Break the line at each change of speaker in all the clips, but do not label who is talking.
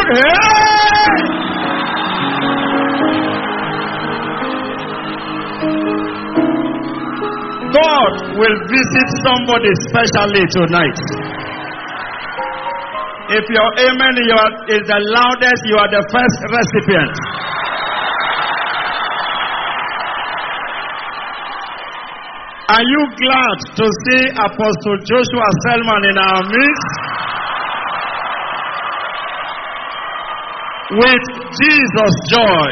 Hey! God will visit somebody specially tonight. If your amen is the loudest, you are the first recipient. Are you glad to see Apostle Joshua Selman in our midst? With Jesus' joy.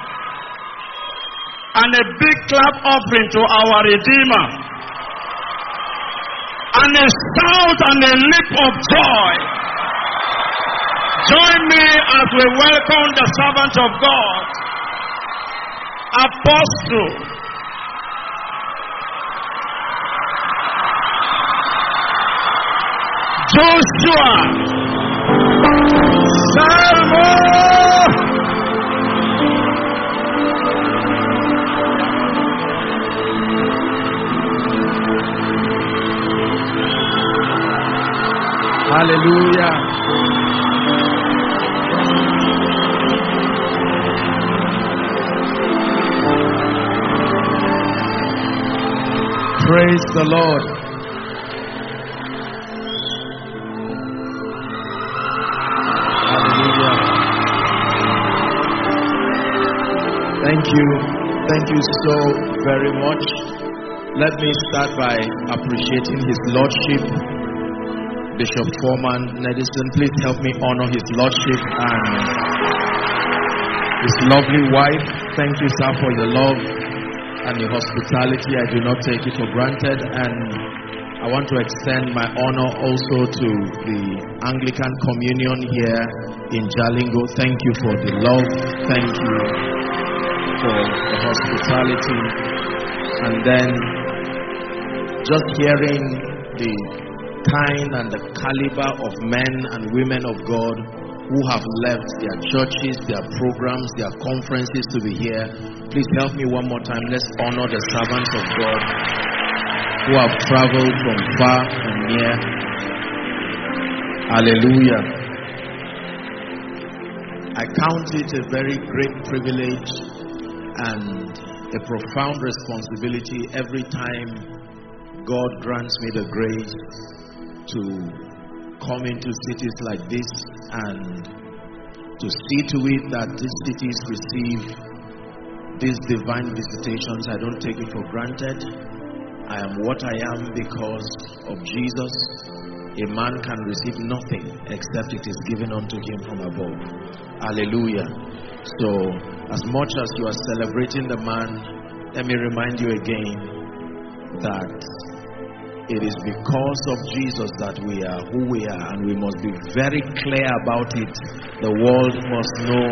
And a big clap offering to our Redeemer. And a shout and a leap of joy. Join me as we welcome the servant of God, Apostle Joshua Selman. Hallelujah. Praise the Lord. Hallelujah. Thank you. Thank you so very much. Let me start by appreciating His Lordship, Bishop Foreman Nedison. Please help me honor His Lordship and His lovely wife. Thank you, sir, for your love and your hospitality. I do not take it for granted, and I want to extend my honor also to the Anglican Communion here in Jalingo. Thank you for the love. Thank you for the hospitality. And then just hearing the kind and the caliber of men and women of God who have left their churches, their programs, their conferences to be here. Please help me one more time. Let's honor the servants of God who have traveled from far and near. Hallelujah. I count it a very great privilege and a profound responsibility every time God grants me the grace to come into cities like this and to see to it that these cities receive these divine visitations. I don't take it for granted. I am what I am because of Jesus. A man can receive nothing except it is given unto him from above. Hallelujah. So, as much as you are celebrating the man, let me remind you again that it is because of Jesus that we are who we are, and we must be very clear about it. The world must know.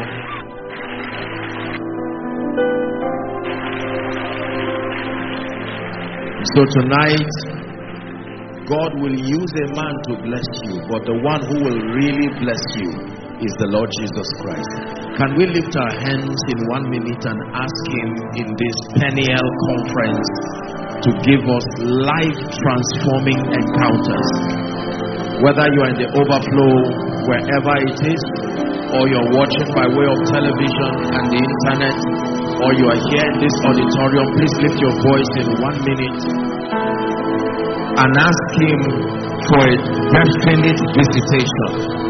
So tonight, God will use a man to bless you, but the one who will really bless you is the Lord Jesus Christ. Can we lift our hands in 1 minute and ask Him in this Peniel conference to give us life-transforming encounters? Whether you are in the overflow, wherever it is, or you're watching by way of television and the internet, or you are here in this auditorium, please lift your voice in 1 minute and ask Him for a definite visitation.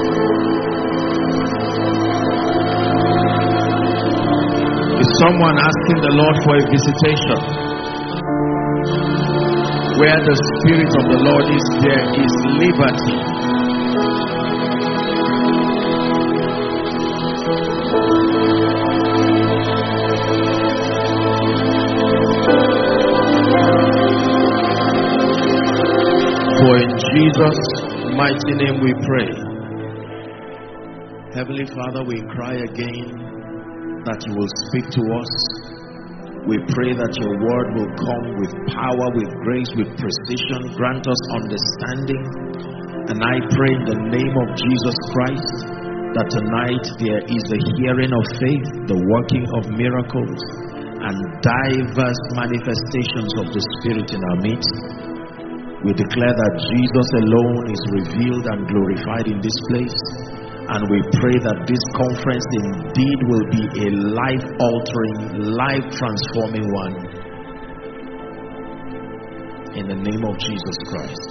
Is someone asking the Lord for a visitation? Where the Spirit of the Lord is, there is liberty. For in Jesus' mighty name we pray. Heavenly Father, we cry again that you will speak to us. We pray that your word will come with power, with grace, with precision. Grant us understanding. And I pray in the name of Jesus Christ that tonight there is a hearing of faith, the working of miracles, and diverse manifestations of the Spirit in our midst. We declare that Jesus alone is revealed and glorified in this place. And we pray that this conference indeed will be a life-altering, life-transforming one. In the name of Jesus Christ.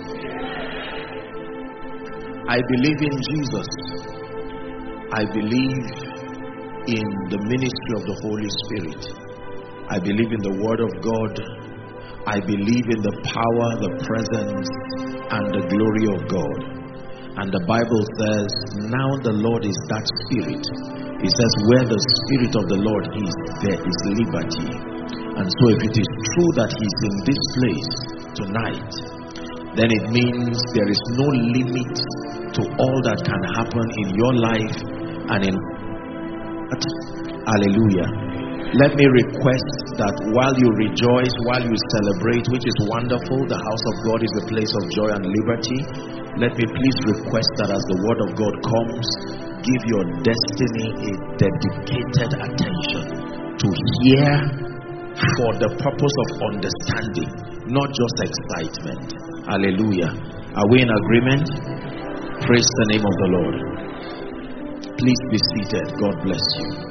I believe in Jesus. I believe in the ministry of the Holy Spirit. I believe in the Word of God. I believe in the power, the presence, and the glory of God. And the Bible says, now the Lord is that Spirit. It says, where the Spirit of the Lord is, there is liberty. And so if it is true that He's in this place tonight, then it means there is no limit to all that can happen in your life and in... Hallelujah. Let me request that while you rejoice, while you celebrate, which is wonderful, the house of God is a place of joy and liberty. Let me please request that as the word of God comes, give your destiny a dedicated attention to hear for the purpose of understanding, not just excitement. Hallelujah. Are we in agreement? Praise the name of the Lord. Please be seated. God bless you.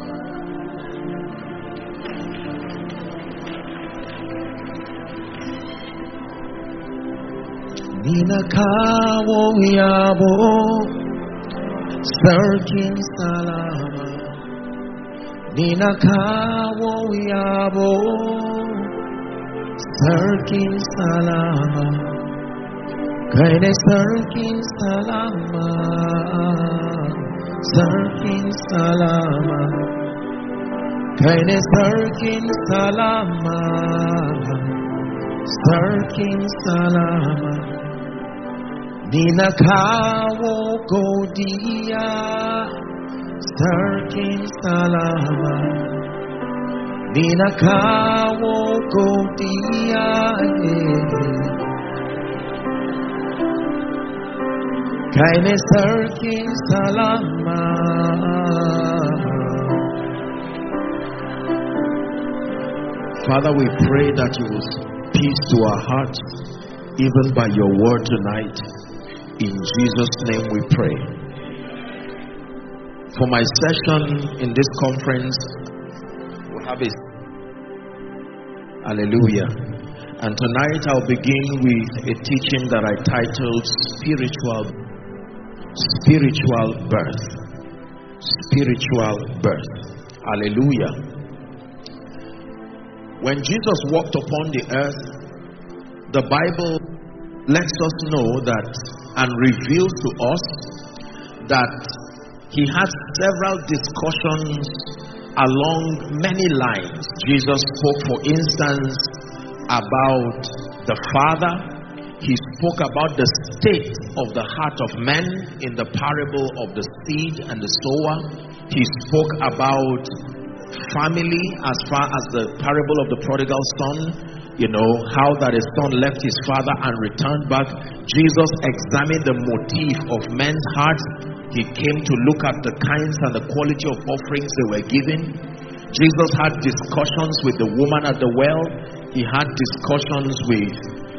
Nina kawo yabo sarkin salama. Nina kawo yabo sarkin salama. Kaine sarkin salama. Sarkin salama. Kaine sarkin salama. Sarkin salama. Nina kawo godiya sarkin salama. Nina kawo godiya kaine sarkin salama. Father, we pray that you will peace to our hearts even by your word tonight. In Jesus' name we pray. For my session in this conference, we'll have a... Hallelujah. And tonight I'll begin with a teaching that I titled Spiritual Birth. Spiritual Birth. Hallelujah. When Jesus walked upon the earth, the Bible lets us know that and reveals to us that he had several discussions along many lines. Jesus spoke, for instance, about the Father. He spoke about the state of the heart of men in the parable of the seed and the sower. He spoke about family as far as the parable of the prodigal son. You know, how that a son left his father and returned back. Jesus examined the motive of men's hearts. He came to look at the kinds and the quality of offerings they were giving. Jesus had discussions with the woman at the well. He had discussions with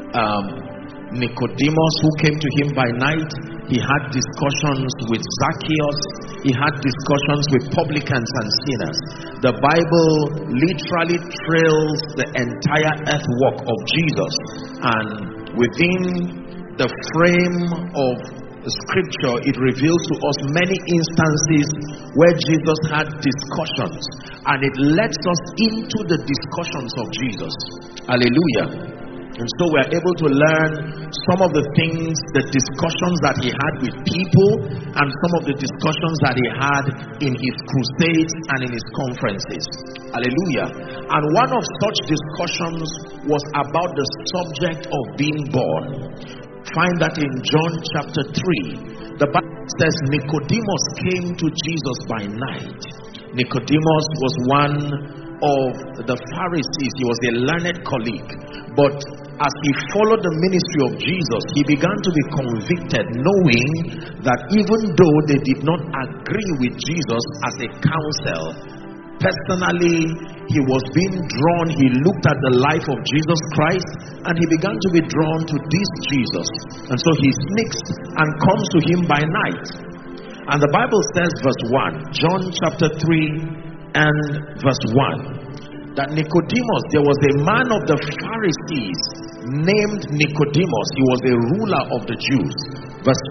Nicodemus, who came to him by night. He had discussions with Zacchaeus. He had discussions with publicans and sinners. The Bible literally trails the entire earthwork of Jesus, and within the frame of the scripture, it reveals to us many instances where Jesus had discussions, and it lets us into the discussions of Jesus. Hallelujah. And so we are able to learn some of the things, the discussions that he had with people, and some of the discussions that he had in his crusades and in his conferences. Hallelujah. And one of such discussions was about the subject of being born. Find that in John chapter 3. The Bible says Nicodemus came to Jesus by night. Nicodemus was one of the Pharisees. He was a learned colleague. But as he followed the ministry of Jesus, he began to be convicted, knowing that even though they did not agree with Jesus as a counsel, personally he was being drawn. He looked at the life of Jesus Christ and he began to be drawn to this Jesus. And so he sneaks and comes to him by night. And the Bible says, verse 1, John chapter 3 and verse 1, that Nicodemus, there was a man of the Pharisees named Nicodemus. He was a ruler of the Jews. Verse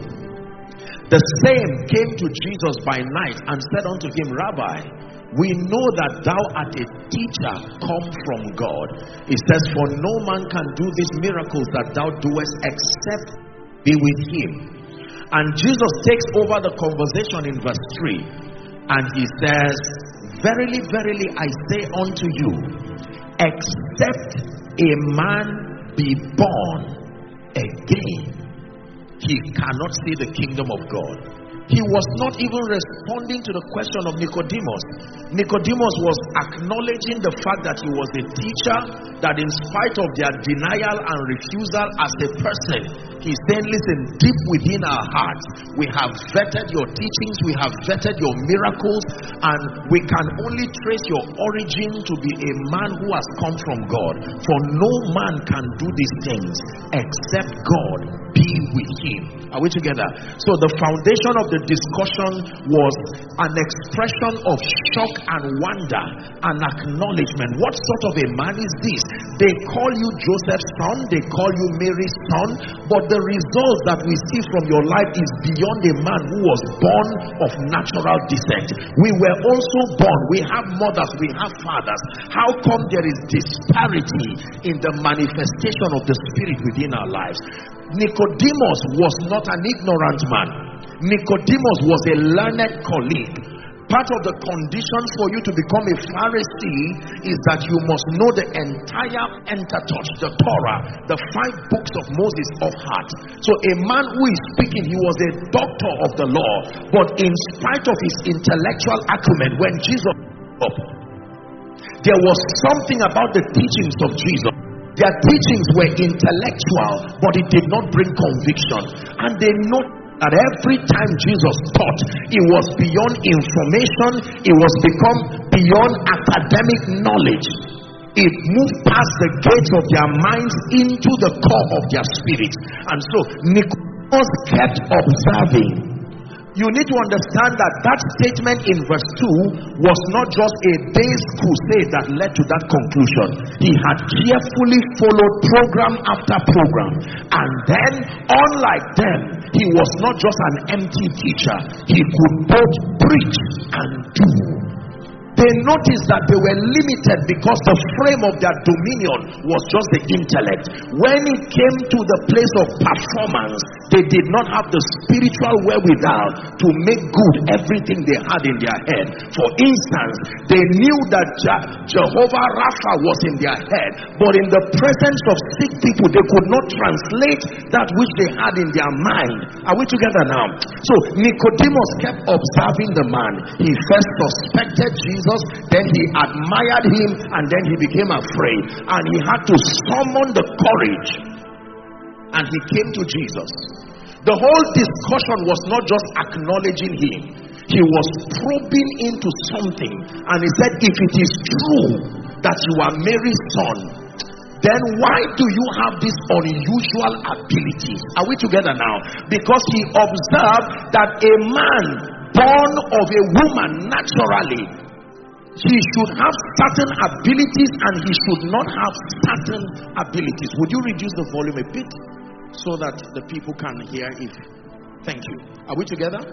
2, the same came to Jesus by night and said unto him, Rabbi, we know that thou art a teacher come from God. It says, for no man can do these miracles that thou doest except be with him. And Jesus takes over the conversation in verse 3 and he says, verily, verily, I say unto you, except a man be born again, he cannot see the kingdom of God. He was not even responding to the question of Nicodemus. Nicodemus was acknowledging the fact that he was a teacher, that in spite of their denial and refusal as a person, he's saying, listen, deep within our hearts, we have vetted your teachings, we have vetted your miracles, and we can only trace your origin to be a man who has come from God. For no man can do these things except God be with him. Are we together? So the foundation of the discussion was an expression of shock and wonder and acknowledgement. What sort of a man is this? They call you Joseph's son, they call you Mary's son, but the result that we see from your life is beyond a man who was born of natural descent. We were also born, we have mothers, we have fathers. How come there is disparity in the manifestation of the Spirit within our lives? Nicodemus was not an ignorant man. Nicodemus was a learned colleague. Part of the condition for you to become a Pharisee is that you must know the entire Pentateuch, the Torah, the 5 books of Moses of heart. So a man who is speaking, he was a doctor of the law, but in spite of his intellectual acumen, when Jesus up, there was something about the teachings of Jesus. Their teachings were intellectual, but it did not bring conviction. And they know that every time Jesus taught, it was beyond information, it was become beyond academic knowledge. It moved past the gates of their minds into the core of their spirit. And so Nicodemus kept observing. You need to understand that that statement in verse 2 was not just a day's crusade that led to that conclusion. He had carefully followed program after program. And then, unlike them, he was not just an empty teacher. He could both preach and do. They noticed that they were limited because the frame of their dominion was just the intellect. When it came to the place of performance, they did not have the spiritual wherewithal to make good everything they had in their head. For instance, they knew that Jehovah Rapha was in their head, but in the presence of sick people, they could not translate that which they had in their mind. Are we together now? So Nicodemus kept observing the man. He first suspected Jesus, then he admired him, and then he became afraid, and he had to summon the courage, and he came to Jesus. The whole discussion was not just acknowledging him, he was probing into something. And he said, if it is true that you are Mary's son, then why do you have this unusual ability? Are we together now? Because he observed that a man born of a woman naturally, he should have certain abilities and he should not have certain abilities. Would you reduce the volume a bit so that the people can hear it? Thank you. Are we together?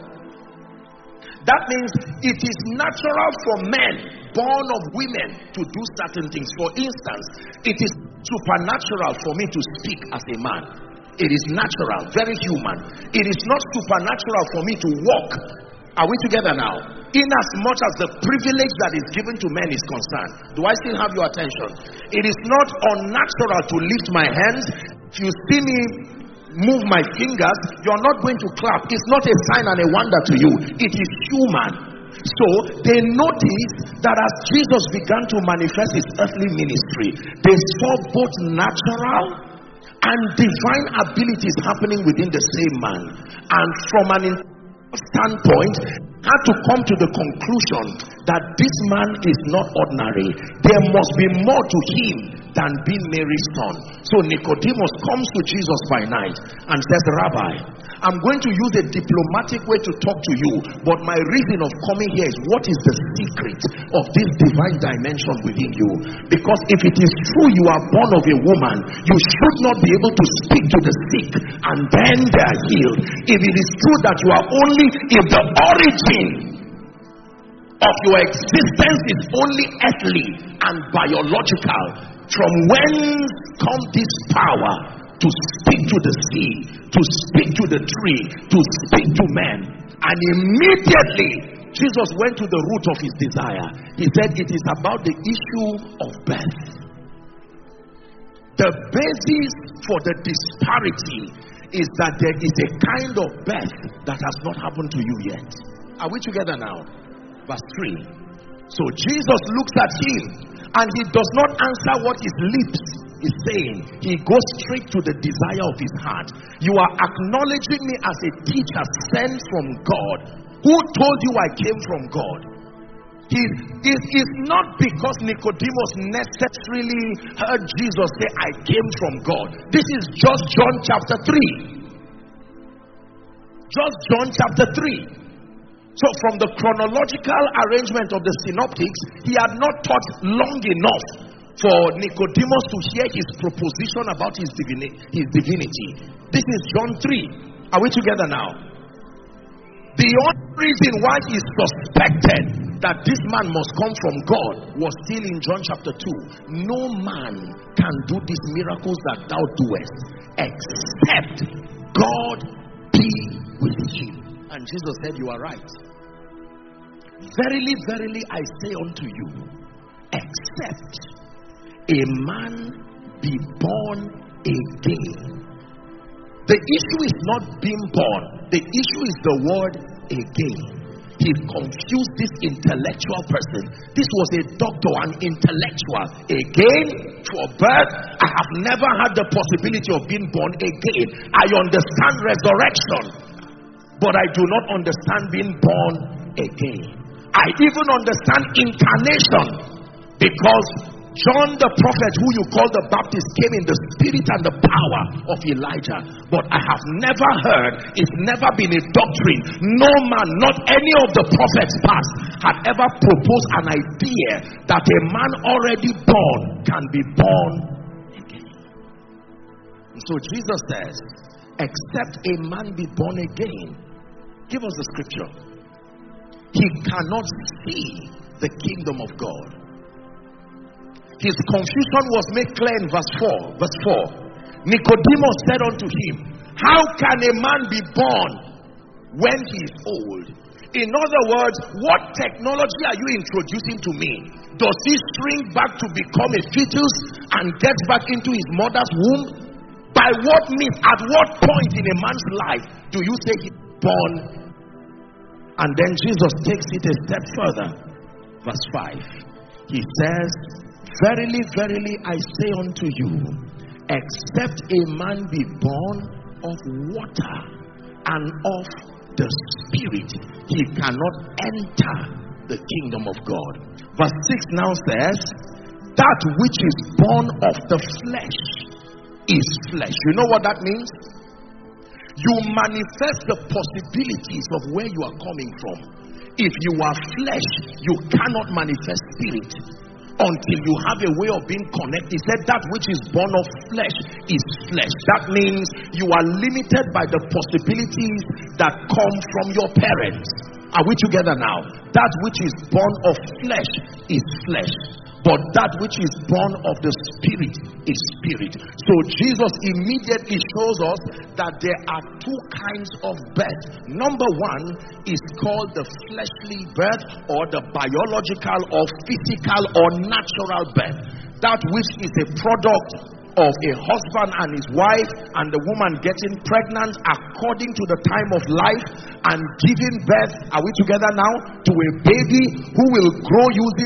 That means it is natural for men born of women to do certain things. For instance, it is supernatural for me to speak as a man. It is natural, very human. It is not supernatural for me to walk. Are we together now? In as much as the privilege that is given to men is concerned. Do I still have your attention? It is not unnatural to lift my hands. If you see me move my fingers, you're not going to clap. It's not a sign and a wonder to you. It is human. So they noticed that as Jesus began to manifest his earthly ministry, they saw both natural and divine abilities happening within the same man. And from an standpoint, had to come to the conclusion that this man is not ordinary. There must be more to him than being Mary's son. So Nicodemus comes to Jesus by night and says, Rabbi, I'm going to use a diplomatic way to talk to you, but my reason of coming here is, what is the secret of this divine dimension within you? Because if it is true you are born of a woman, you should not be able to speak to the sick and then they are healed. If it is true that you are only, if the origin of your existence is only earthly and biological, from whence comes this power to speak to the sea, to speak to the tree, to speak to men? And immediately Jesus went to the root of his desire. He said it is about the issue of birth. The basis for the disparity is that there is a kind of birth that has not happened to you yet. Are we together now? Verse 3. So Jesus looks at him and he does not answer what his lips is saying. He goes straight to the desire of his heart. You are acknowledging me as a teacher sent from God. Who told you I came from God? It is not because Nicodemus necessarily heard Jesus say, I came from God. This is just John chapter 3. Just John chapter 3. So from the chronological arrangement of the synoptics, he had not taught long enough for Nicodemus to hear his proposition about his divinity. This is John 3. Are we together now? The only reason why he suspected that this man must come from God was still in John chapter 2. No man can do these miracles that thou doest except God be with him. And Jesus said, you are right. Verily, verily, I say unto you, except a man be born again. The issue is not being born. The issue is the word again. He confused this intellectual person. This was a doctor, an intellectual. Again, for birth, I have never had the possibility of being born again. I understand resurrection, but I do not understand being born again. I even understand incarnation, because John the prophet, who you call the Baptist, came in the spirit and the power of Elijah. But I have never heard, it's never been a doctrine. No man, not any of the prophets past, had ever proposed an idea that a man already born can be born again. And so Jesus says, except a man be born again. Give us the scripture. He cannot see the kingdom of God. His confusion was made clear in verse 4. Verse 4. Nicodemus said unto him, how can a man be born when he is old? In other words, what technology are you introducing to me? Does he shrink back to become a fetus and get back into his mother's womb? By what means, at what point in a man's life do you say he's born? And then Jesus takes it a step further. Verse 5. He says, verily, verily, I say unto you, except a man be born of water and of the Spirit, he cannot enter the kingdom of God. Verse 6 now says, that which is born of the flesh is flesh. You know what that means? You manifest the possibilities of where you are coming from. If you are flesh, you cannot manifest spirit until you have a way of being connected. He said that which is born of flesh is flesh. That means you are limited by the possibilities that come from your parents. Are we together now? That which is born of flesh is flesh, but that which is born of the Spirit is spirit. So Jesus immediately shows us that there are two kinds of birth. Number one is called the fleshly birth, or the biological or physical or natural birth. That which is a product of a husband and his wife, and the woman getting pregnant according to the time of life and giving birth, are we together now, to a baby who will grow using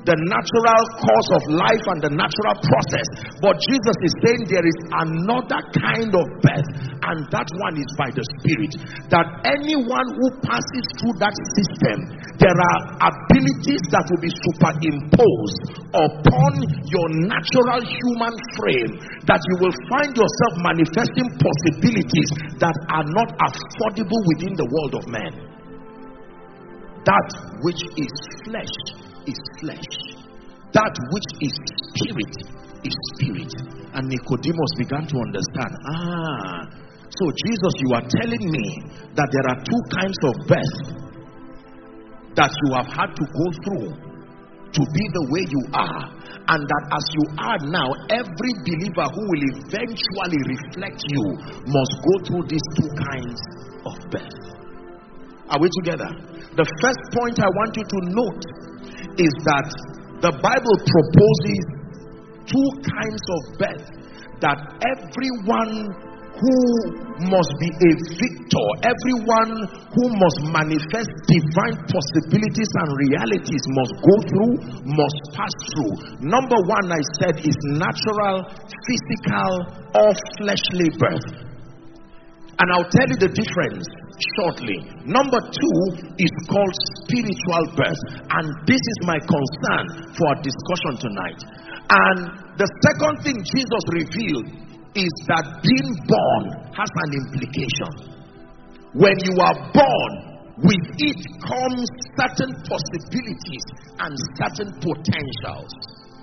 the natural course of life and the natural process. But Jesus is saying there is another kind of birth, and that one is by the Spirit. That anyone who passes through that system, there are abilities that will be superimposed upon your natural human frame, that you will find yourself manifesting possibilities that are not affordable within the world of men. That which is flesh is flesh. That which is spirit is spirit. And Nicodemus began to understand. So Jesus, you are telling me that there are two kinds of birth that you have had to go through to be the way you are, and that as you are now, every believer who will eventually reflect you must go through these two kinds of birth. Are we together? The first point I want you to note is that the Bible proposes two kinds of birth that everyone who must be a victor, everyone who must manifest divine possibilities and realities must go through, must pass through. Number one, I said, is natural, physical, or fleshly birth. And I'll tell you the difference shortly. Number two is called spiritual birth, and this is my concern for our discussion tonight. And the second thing Jesus revealed is that being born has an implication. When you are born, with it comes certain possibilities and certain potentials.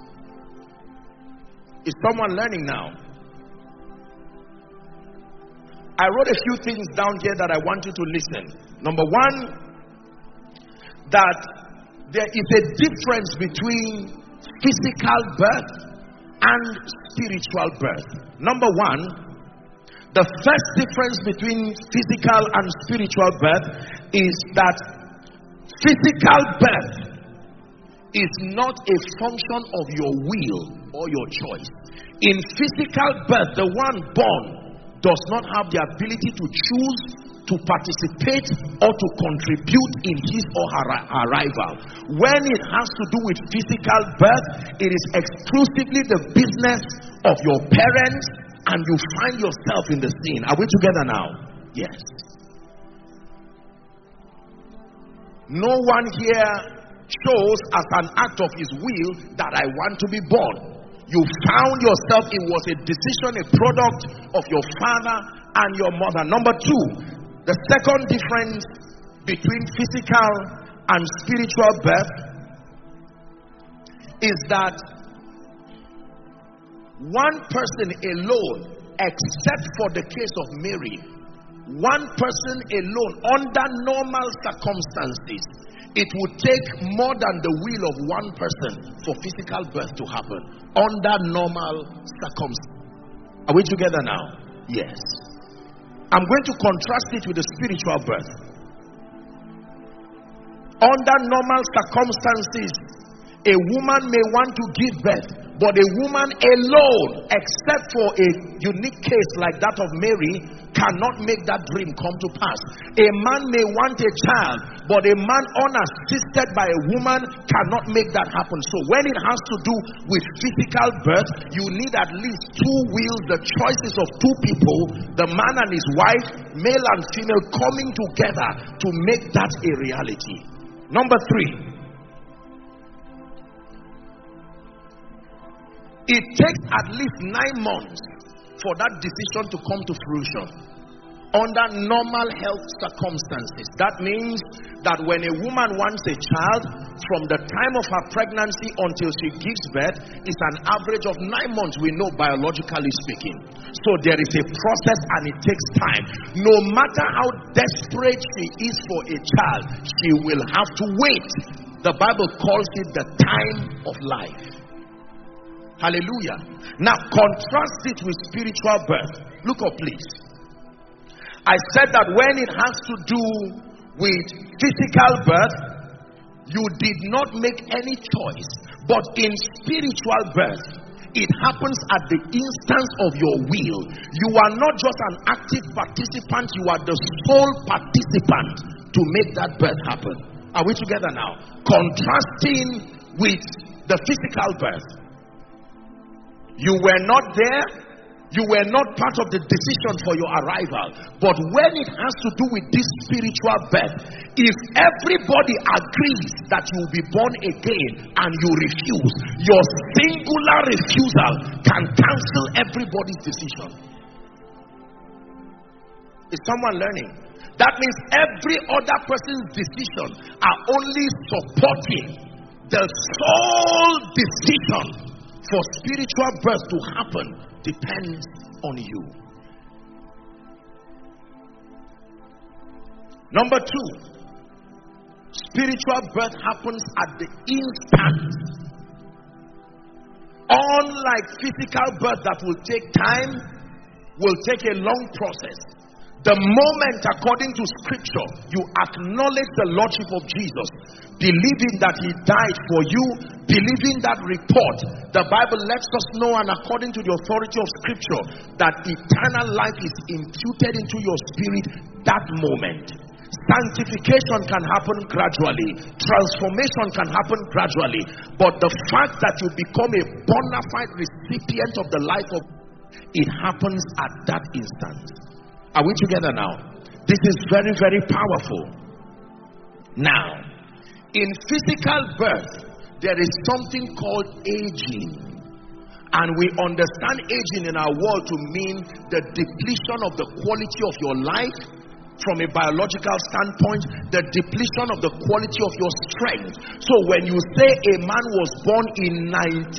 Is someone learning now? I wrote a few things down here that I want you to listen. Number one, that there is a difference between physical birth and spiritual birth. Number one, the first difference between physical and spiritual birth is that physical birth is not a function of your will or your choice. In physical birth, the one born does not have the ability to choose to participate or to contribute in his or her arrival. When it has to do with physical birth, it is exclusively the business of your parents, and you find yourself in the scene. Are we together now? Yes. No one here shows as an act of his will that I want to be born. You found yourself, it was a decision, a product of your father and your mother. Number two, the second difference between physical and spiritual birth is that one person alone, except for the case of Mary, one person alone, under normal circumstances, it would take more than the will of one person for physical birth to happen. Under normal circumstances. Are we together now? Yes. I'm going to contrast it with the spiritual birth. Under normal circumstances, a woman may want to give birth, but a woman alone, except for a unique case like that of Mary, cannot make that dream come to pass. A man may want a child, but a man unassisted by a woman cannot make that happen. So when it has to do with physical birth, you need at least two wills, the choices of two people, the man and his wife, male and female, coming together to make that a reality. Number three, it takes at least 9 months for that decision to come to fruition under normal health circumstances. That means that when a woman wants a child, from the time of her pregnancy until she gives birth is an average of 9 months, we know, biologically speaking. So there is a process and it takes time. No matter how desperate she is for a child, she will have to wait. The Bible calls it the time of life. Hallelujah. Now contrast it with spiritual birth. Look up, please. I said that when it has to do with physical birth, you did not make any choice. But in spiritual birth, it happens at the instance of your will. You are not just an active participant, you are the sole participant to make that birth happen. Are we together now? Contrasting with the physical birth. You were not there. You were not part of the decision for your arrival. But when it has to do with this spiritual birth, if everybody agrees that you will be born again and you refuse, your singular refusal can cancel everybody's decision. Is someone learning? That means every other person's decision are only supporting the sole decision for spiritual birth to happen depends on you. Number two, spiritual birth happens at the instant. Unlike physical birth that will take time, will take a long process. The moment, according to scripture, you acknowledge the lordship of Jesus, believing that he died for you, believing that report, the Bible lets us know, and according to the authority of scripture, that eternal life is imputed into your spirit that moment. Sanctification can happen gradually, transformation can happen gradually, but the fact that you become a bona fide recipient of the life of God, it happens at that instant. Are we together now? This is very, very powerful. Now, in physical birth, there is something called aging. And we understand aging in our world to mean the depletion of the quality of your life from a biological standpoint, the depletion of the quality of your strength. So when you say a man was born in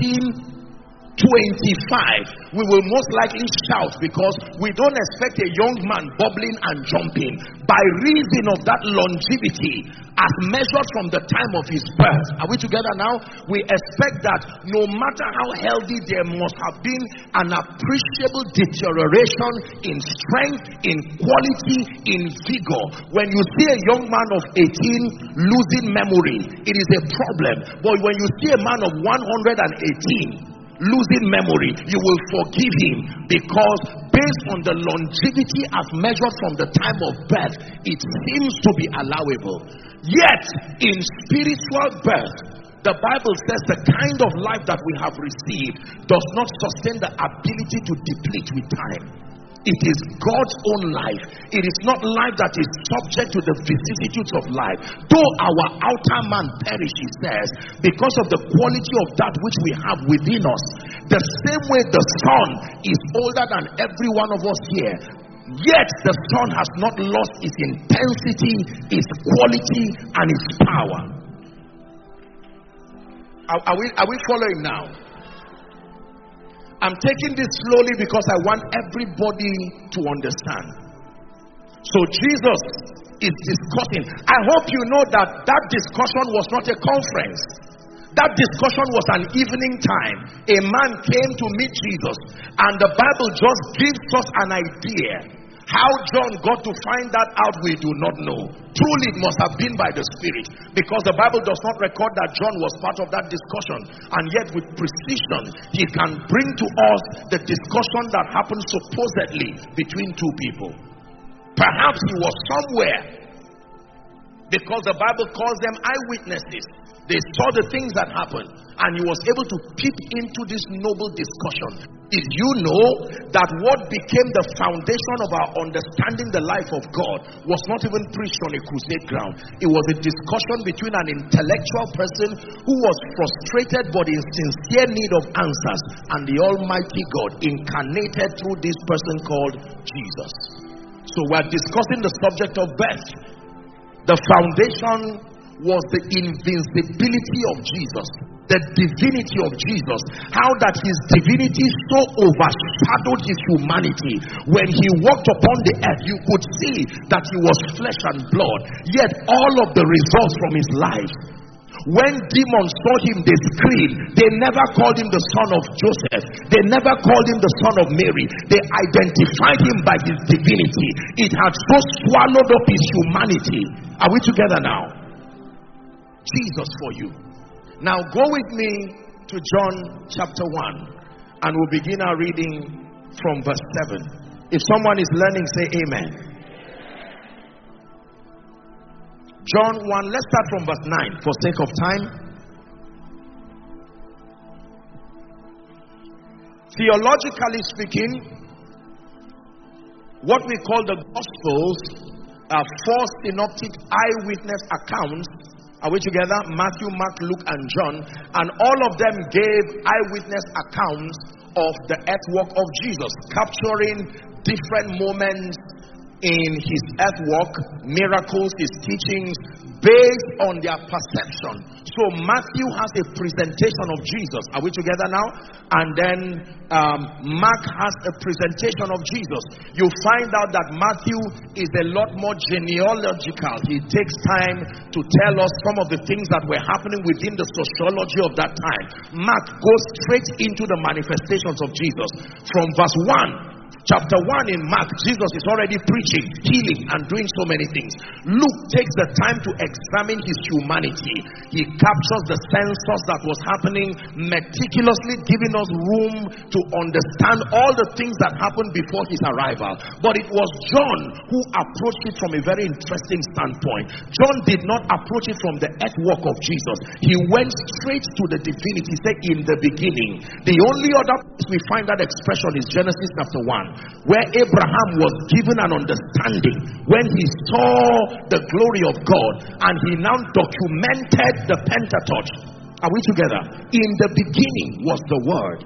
1925, we will most likely shout, because we don't expect a young man bubbling and jumping. By reason of that longevity, as measured from the time of his birth. Are we together now? We expect that no matter how healthy, there must have been an appreciable deterioration in strength, in quality, in vigor. When you see a young man of 18 losing memory, it is a problem. But when you see a man of 118 losing memory, you will forgive him, because based on the longevity as measured from the time of birth, it seems to be allowable. Yet in spiritual birth, the Bible says the kind of life that we have received does not sustain the ability to deplete with time. It is God's own life. It is not life that is subject to the vicissitudes of life. Though our outer man perish, he says, because of the quality of that which we have within us. The same way the sun is older than every one of us here, yet the sun has not lost its intensity, its quality, and its power. Are we following now? I'm taking this slowly because I want everybody to understand. So Jesus is discussing. I hope you know that that discussion was not a conference. That discussion was an evening time. A man came to meet Jesus, and the Bible just gives us an idea. How John got to find that out, we do not know. Truly, it must have been by the Spirit, because the Bible does not record that John was part of that discussion. And yet with precision, he can bring to us the discussion that happened supposedly between two people. Perhaps he was somewhere, because the Bible calls them eyewitnesses. They saw the things that happened, and he was able to peep into this noble discussion. Did you know that what became the foundation of our understanding the life of God was not even preached on a crusade ground? It was a discussion between an intellectual person who was frustrated but in sincere need of answers, and the Almighty God incarnated through this person called Jesus. So we're discussing the subject of birth. The foundation was the invincibility of Jesus, the divinity of Jesus. How that his divinity so overshadowed his humanity. When he walked upon the earth, you could see that he was flesh and blood. Yet all of the results from his life, when demons saw him, they screamed. They never called him the son of Joseph. They never called him the son of Mary. They identified him by his divinity. It had so swallowed up his humanity. Are we together now? Jesus for you. Now go with me to John chapter 1, and we'll begin our reading from verse 7. If someone is learning, say amen. John 1, let's start from verse 9 for sake of time. Theologically speaking, what we call the Gospels are four synoptic eyewitness accounts. Are we together? Matthew, Mark, Luke, and John. And all of them gave eyewitness accounts of the earthwork of Jesus, capturing different moments in his earthwork, miracles, his teachings, based on their perception. So Matthew has a presentation of Jesus. Are we together now? And then Mark has a presentation of Jesus. You find out that Matthew is a lot more genealogical. He takes time to tell us some of the things that were happening within the sociology of that time. Mark goes straight into the manifestations of Jesus. From verse 1, chapter 1 in Mark, Jesus is already preaching, healing, and doing so many things. Luke takes the time to examine his humanity. He captures the census that was happening, meticulously giving us room to understand all the things that happened before his arrival. But it was John who approached it from a very interesting standpoint. John did not approach it from the earthwork of Jesus. He went straight to the divinity. He said, in the beginning. The only other place we find that expression is Genesis chapter 1, where Abraham was given an understanding when he saw the glory of God, and he now documented the Pentateuch. Are we together? In the beginning was the Word,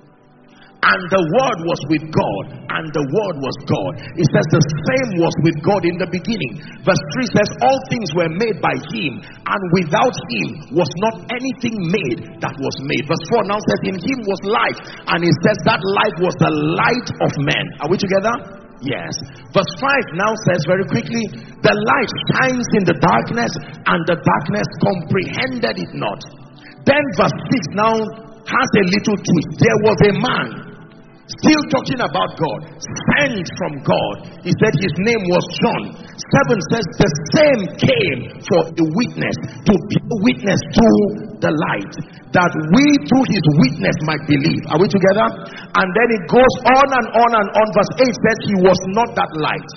and the Word was with God, and the Word was God. It says the same was with God in the beginning. Verse 3 says all things were made by him, and without him was not anything made that was made. Verse 4 now says in him was life, and it says that life was the light of men. Are we together? Yes. Verse 5 now says very quickly, the light shines in the darkness, and the darkness comprehended it not. Then verse 6 now has a little twist. There was a man, still talking about God, sent from God. He said his name was John. 7 says the same came for a witness, to be a witness to the light, that we through his witness might believe. Are we together? And then it goes on and on and on. Verse 8 says he was not that light.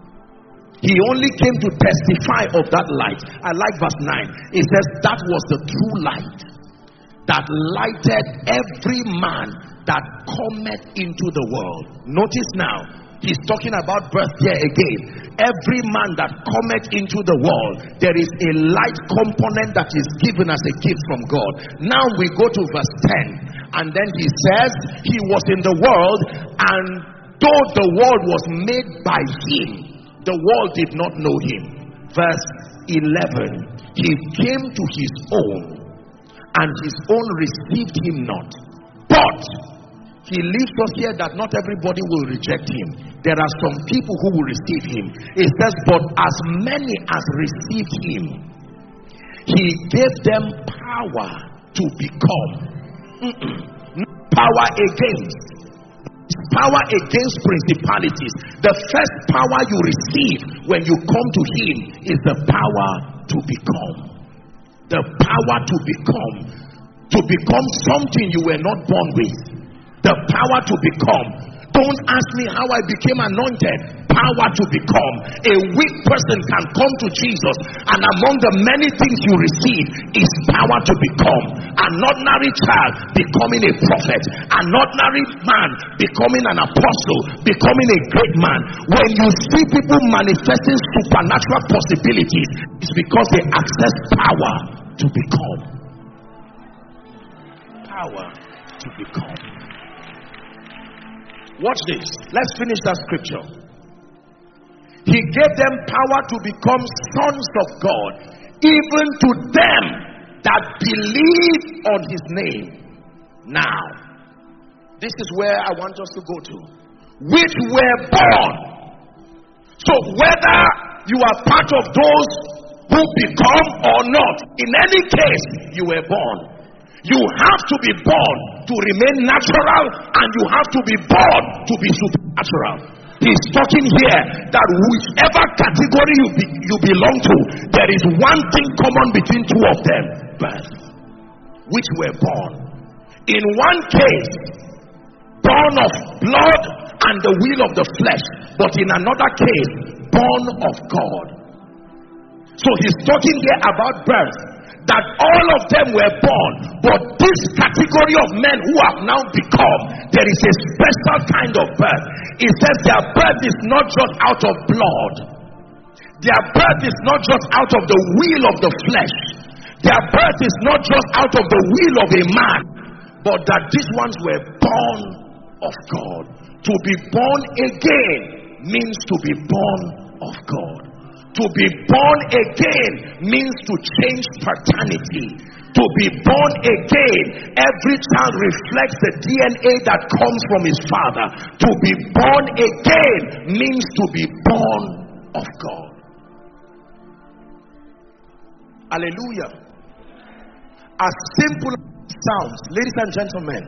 He only came to testify of that light. I like verse 9. It says that was the true light that lighted every man that cometh into the world. Notice now, he's talking about birth here again. Every man that cometh into the world, there is a light component that is given as a gift from God. Now we go to verse 10, and then he says he was in the world, and though the world was made by him, the world did not know him. Verse 11, he came to his own, and his own received him not. But he leaves us here that not everybody will reject him. There are some people who will receive him. It says, but as many as received him, he gave them power to become. Power against. Power against principalities. The first power you receive when you come to him is the power to become. The power to become something you were not born with. The power to become. Don't ask me how I became anointed. Power to become. A weak person can come to Jesus, and among the many things you receive is power to become. An ordinary child becoming a prophet, an ordinary man becoming an apostle, becoming a great man. When you see people manifesting supernatural possibilities, it's because they access power to become. Power to become. Watch this. Let's finish that scripture. He gave them power to become sons of God, even to them that believe on his name. Now, this is where I want us to go to. Which were born. So whether you are part of those who become or not, in any case, you were born. You have to be born to remain natural, and you have to be born to be supernatural. He's talking here that whichever category you belong to, there is one thing common between two of them: birth. Which were born. In one case, born of blood and the will of the flesh, but in another case, born of God. So he's talking here about birth. that all of them were born, but this category of men who have now become, there is a special kind of birth. It says their birth is not just out of blood. Their birth is not just out of the will of the flesh. Their birth is not just out of the will of a man, but that these ones were born of God. To be born again means to be born of God. To be born again means to change paternity. To be born again, every child reflects the DNA that comes from his father. To be born again means to be born of God. Hallelujah. As simple as it sounds, ladies and gentlemen,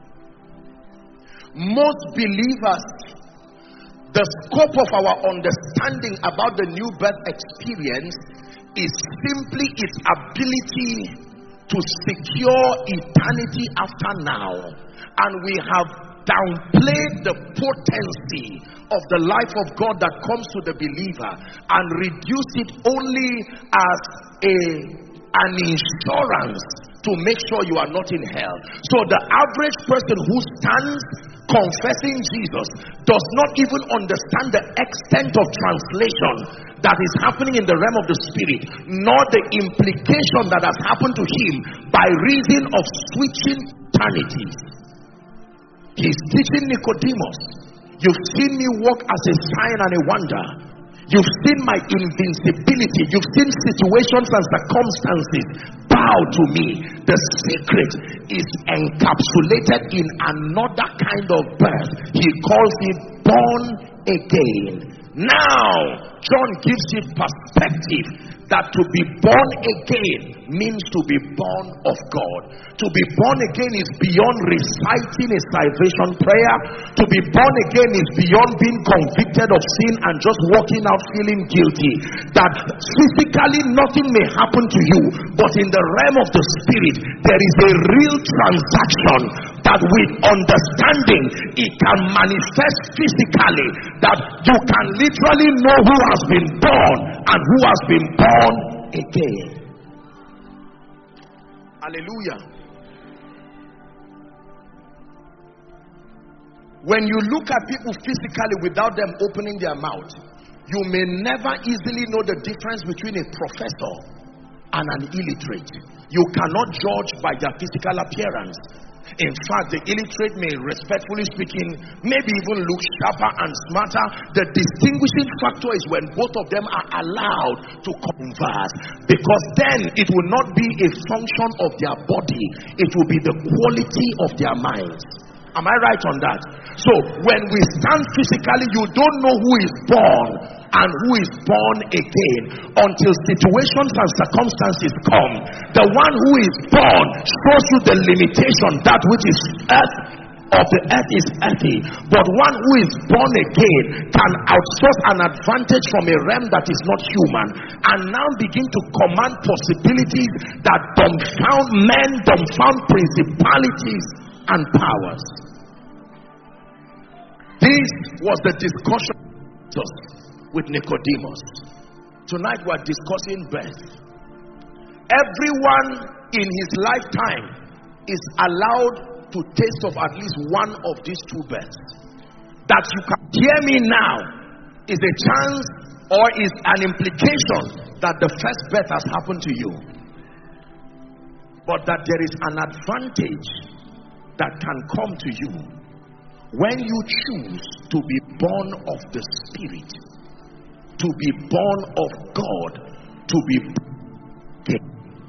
most believers, the scope of our understanding about the new birth experience is simply its ability to secure eternity after now. And we have downplayed the potency of the life of God that comes to the believer and reduced it only as an insurance to make sure you are not in hell. So the average person who stands confessing Jesus does not even understand the extent of translation that is happening in the realm of the spirit, nor the implication that has happened to him by reason of switching eternities. He's teaching Nicodemus, you've seen me walk as a sign and a wonder. You've seen my invincibility. You've seen situations and circumstances bow to me. The secret is encapsulated in another kind of birth. He calls it born again. Now, John gives you perspective that to be born again means to be born of God. To be born again is beyond reciting a salvation prayer. To be born again is beyond being convicted of sin and just walking out feeling guilty. That physically nothing may happen to you, but in the realm of the spirit, there is a real transaction that with understanding, it can manifest physically. That you can literally know who has been born and who has been born again. Hallelujah. When you look at people physically without them opening their mouth, you may never easily know the difference between a professor and an illiterate. You cannot judge by their physical appearance. In fact, the illiterate may, respectfully speaking, maybe even look sharper and smarter. The distinguishing factor is when both of them are allowed to converse, because then it will not be a function of their body, it will be the quality of their minds. Am I right on that? So when we stand physically, you don't know who is born and who is born again until situations and circumstances come. The one who is born shows you the limitation. That which is earth of the earth is earthy, but one who is born again can outsource an advantage from a realm that is not human and now begin to command possibilities that dumbfound men, dumbfound principalities and powers. This was the discussion with Nicodemus. Tonight we are discussing birth. Everyone in his lifetime is allowed to taste of at least one of these two births. That you can hear me now is a chance or is an implication that the first birth has happened to you, but that there is an advantage that can come to you when you choose to be born of the Spirit, to be born of God, to be born again.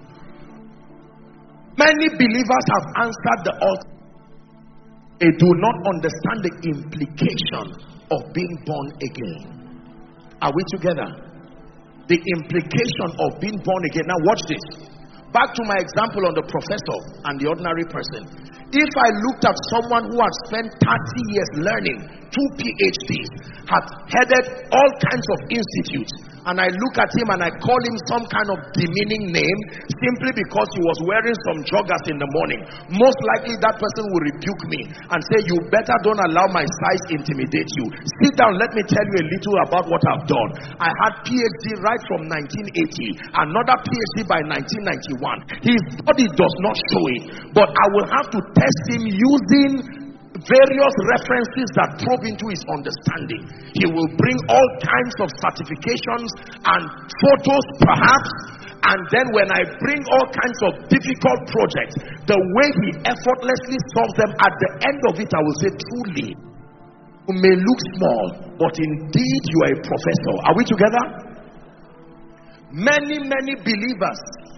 Many believers have answered the altar. They do not understand the implication of being born again. Are we together? The implication of being born again. Now watch this. Back to my example on the professor and the ordinary person. If I looked at someone who had spent 30 years learning, 2 PhDs, had headed all kinds of institutes, and I look at him and I call him some kind of demeaning name simply because he was wearing some joggers in the morning, most likely that person will rebuke me and say, you better don't allow my size intimidate you. Sit down, let me tell you a little about what I've done. I had PhD right from 1980, another PhD by 1991. His body does not show it, but I will have to test him using various references that probe into his understanding. He will bring all kinds of certifications and photos perhaps, and then when I bring all kinds of difficult projects, the way he effortlessly solves them, at the end of it I will say, truly, you may look small, but indeed you are a professor. Are we together? Many believers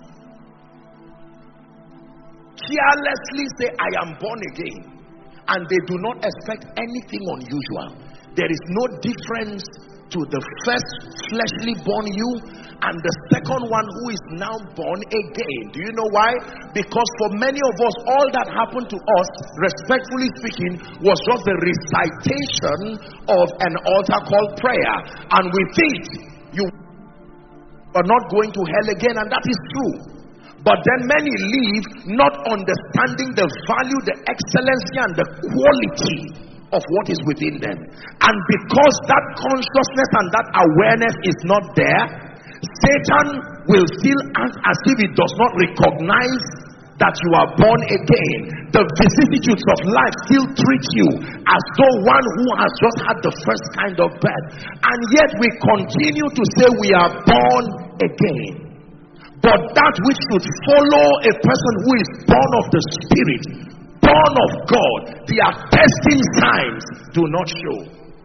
carelessly say, I am born again, and they do not expect anything unusual. There is no difference to the first fleshly born you and the second one who is now born again. Do you know why? Because for many of us, all that happened to us, respectfully speaking, was just the recitation of an altar called prayer, and with it you are not going to hell again, and that is true. But then many leave not understanding the value, the excellency, and the quality of what is within them. And because that consciousness and that awareness is not there, Satan will still act as if it does not recognize that you are born again. The vicissitudes of life still treat you as though one who has just had the first kind of birth. And yet we continue to say we are born again. But that which should follow a person who is born of the Spirit, born of God, the attesting signs do not show.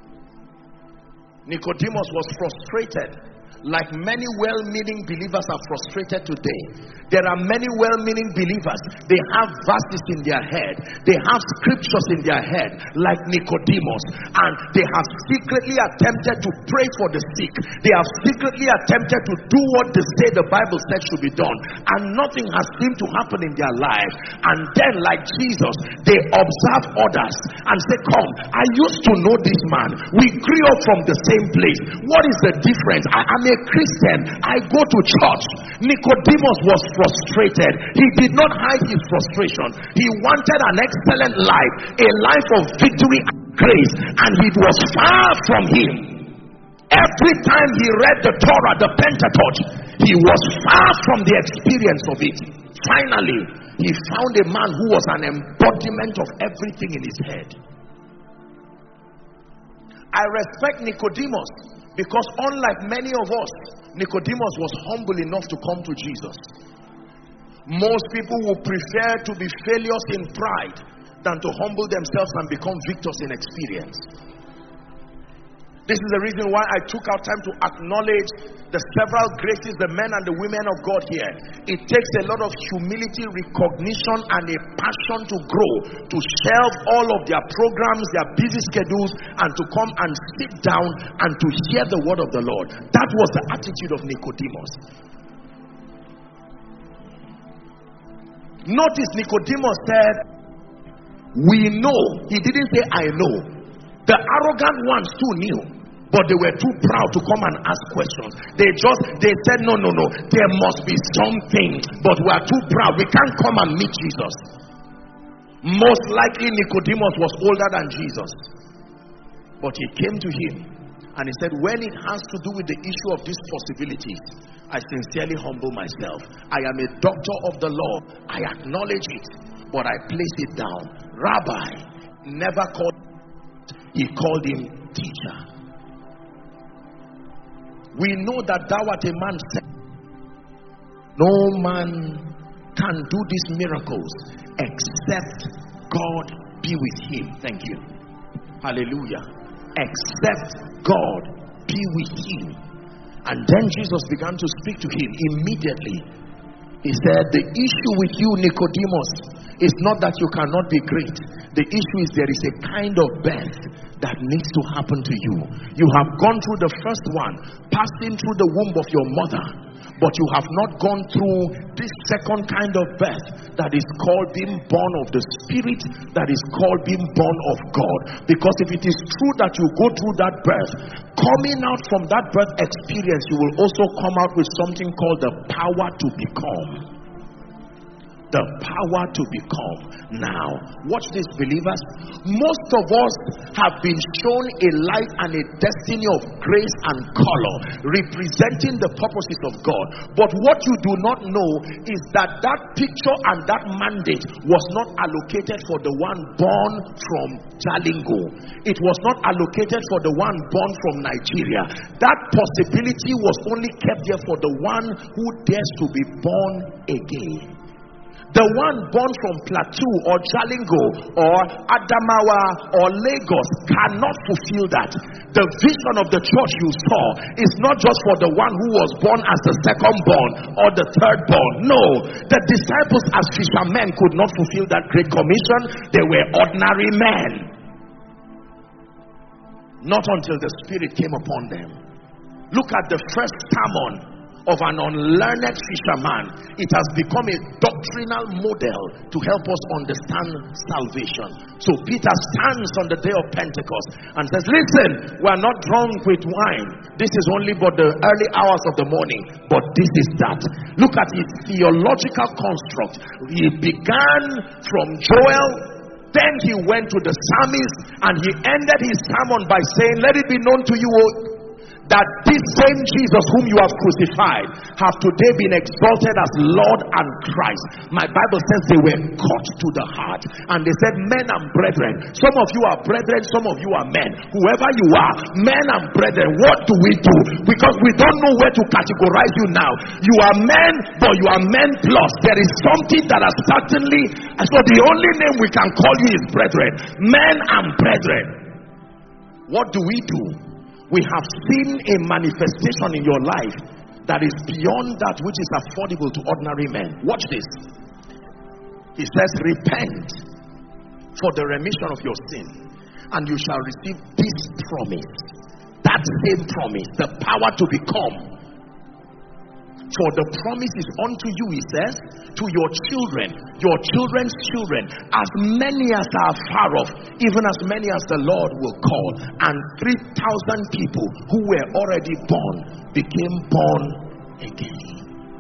Nicodemus was frustrated, like many well-meaning believers are frustrated today. There are many well-meaning believers, they have verses in their head, they have scriptures in their head, like Nicodemus, and they have secretly attempted to pray for the sick. They have secretly attempted to do what they say the Bible said should be done, and nothing has seemed to happen in their lives. And then, like Jesus, they observe others and say, come, I used to know this man, we grew up from the same place, what is the difference? I'm a Christian, I go to church. Nicodemus was frustrated. He did not hide his frustration. He wanted an excellent life, a life of victory and grace, and it was far from him. Every time he read the Torah, the Pentateuch, he was far from the experience of it. Finally, he found a man who was an embodiment of everything in his head. I respect Nicodemus, because unlike many of us, Nicodemus was humble enough to come to Jesus. Most people would prefer to be failures in pride than to humble themselves and become victors in experience. This is the reason why I took out time to acknowledge the several graces, the men and the women of God here. It takes a lot of humility, recognition, and a passion to grow, to shelve all of their programs, their busy schedules, and to come and sit down and to hear the word of the Lord. That was the attitude of Nicodemus. Notice Nicodemus said, we know. He didn't say, I know. The arrogant ones too knew, but they were too proud to come and ask questions. They said, no, there must be something, but we are too proud, we can't come and meet Jesus. Most likely Nicodemus was older than Jesus, but he came to him and he said, when it has to do with the issue of these possibilities, I sincerely humble myself. I am a doctor of the law, I acknowledge it, but I place it down. Rabbi never called, he called him teacher. We know that thou art a man said, no man can do these miracles except God be with him. Thank you. Hallelujah. Except God be with him. And then Jesus began to speak to him immediately. He said, the issue with you, Nicodemus, It's not that you cannot be great. The issue is there is a kind of birth that needs to happen to you. You have gone through the first one, passing through the womb of your mother, but you have not gone through this second kind of birth that is called being born of the Spirit, that is called being born of God. Because if it is true that you go through that birth, coming out from that birth experience, you will also come out with something called the power to become. The power to become. Now, watch this, believers. Most of us have been shown a life and a destiny of grace and color, representing the purposes of God. But what you do not know is that that picture and that mandate was not allocated for the one born from Jalingo. It was not allocated for the one born from Nigeria. That possibility was only kept there for the one who dares to be born again. The one born from Plateau or Jalingo or Adamawa or Lagos cannot fulfill that. The vision of the church you saw is not just for the one who was born as the second born or the third born. No, the disciples as fishermen could not fulfill that great commission. They were ordinary men. Not until the Spirit came upon them. Look at the first sermon of an unlearned fisherman. It has become a doctrinal model to help us understand salvation. So Peter stands on the day of Pentecost and says, listen, we are not drunk with wine. This is only but the early hours of the morning. But this is that. Look at his theological construct. He began from Joel, then he went to the psalmist, and he ended his sermon by saying, let it be known to you that this same Jesus whom you have crucified have today been exalted as Lord and Christ. My Bible says they were cut to the heart, and they said, men and brethren. Some of you are brethren, some of you are men. Whoever you are, men and brethren, what do we do? Because we don't know where to categorize you now. You are men, but you are men plus. There is something that has certainly, so the only name we can call you is brethren. Men and brethren. What do we do? We have seen a manifestation in your life that is beyond that which is affordable to ordinary men. Watch this. He says, repent for the remission of your sin, and you shall receive this promise. That same promise, the power to become. For the promise is unto you, he says, to your children, your children's children, as many as are far off, even as many as the Lord will call. And 3,000 people who were already born became born again.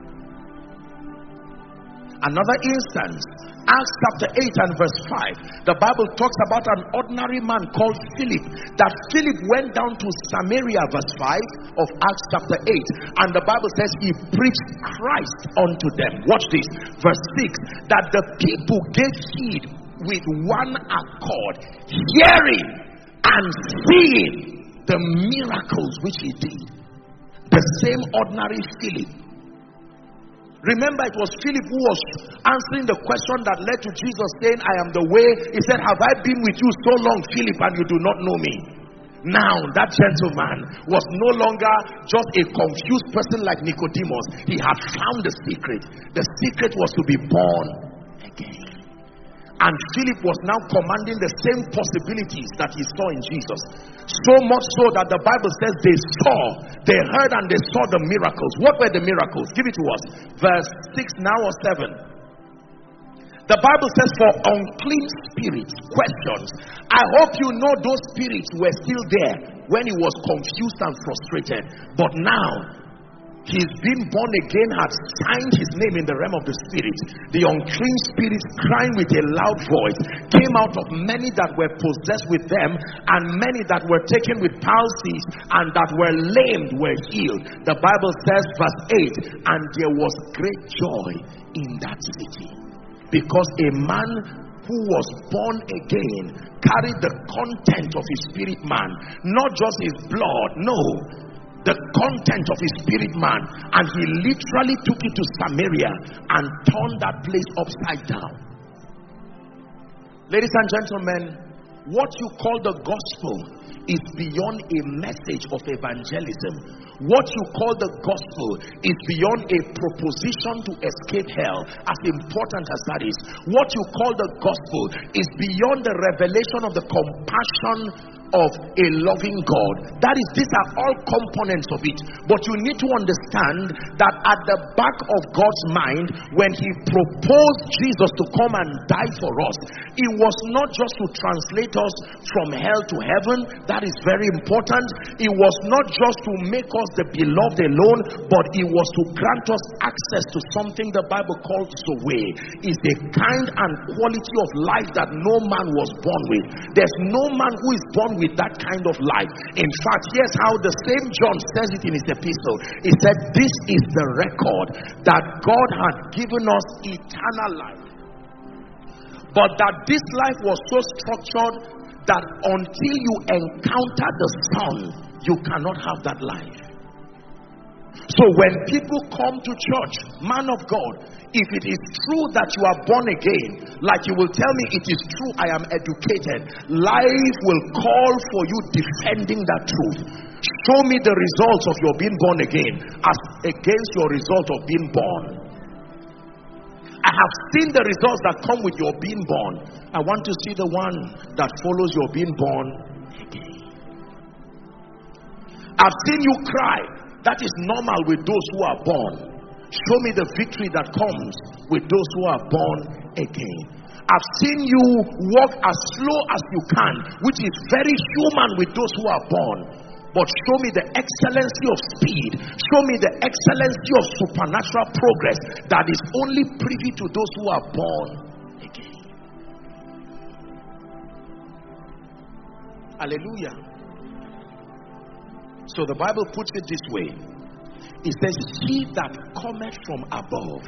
Another instance, Acts chapter 8 and verse 5. The Bible talks about an ordinary man called Philip. That Philip went down to Samaria, verse 5 of Acts chapter 8. And the Bible says he preached Christ unto them. Watch this. Verse 6. That the people gave heed with one accord, hearing and seeing the miracles which he did. The same ordinary Philip. Remember, it was Philip who was answering the question that led to Jesus saying, I am the way. He said, have I been with you so long, Philip, and you do not know me? Now, that gentleman was no longer just a confused person like Nicodemus. He had found the secret. The secret was to be born again. And Philip was now commanding the same possibilities that he saw in Jesus. So much so that the Bible says they heard and they saw the miracles. What were the miracles? Give it to us. Verse 6 now or 7. The Bible says, for unclean spirits, questions. I hope you know those spirits were still there when he was confused and frustrated. But now, his being born again had signed his name in the realm of the spirit. The unclean spirits, crying with a loud voice, came out of many that were possessed with them, and many that were taken with palsies, and that were lamed were healed. The Bible says, verse 8, and there was great joy in that city, because a man who was born again carried the content of his spirit man, not just his blood, no, the content of his spirit man. And he literally took it to Samaria and turned that place upside down. Ladies and gentlemen, What you call the gospel is beyond a message of evangelism. What you call the gospel is beyond a proposition to escape hell, as important as that is. What you call the gospel is beyond the revelation of the compassion of a loving God. These are all components of it. But you need to understand that at the back of God's mind, when he proposed Jesus to come and die for us, it was not just to translate us from hell to heaven. That is very important. It was not just to make us the beloved alone, but it was to grant us access to something the Bible calls Zoe. Is a kind and quality of life that no man was born with. There's no man who is born with that kind of life. In fact, here's how the same John says it in his epistle. He said, this is the record that God had given us eternal life, but that this life was so structured that until you encounter the Son, you cannot have that life. So when people come to church, man of God, if it is true that you are born again, like you will tell me, it is true, I am educated, life will call for you defending that truth. Show me the results of your being born again as against your result of being born. I have seen the results that come with your being born. I want to see the one that follows your being born again. I've seen you cry. That is normal with those who are born. Show me the victory that comes with those who are born again. I've seen you walk as slow as you can, which is very human with those who are born. But show me the excellency of speed. Show me the excellency of supernatural progress that is only privy to those who are born again. Hallelujah. So the Bible puts it this way. It says, he that cometh from above.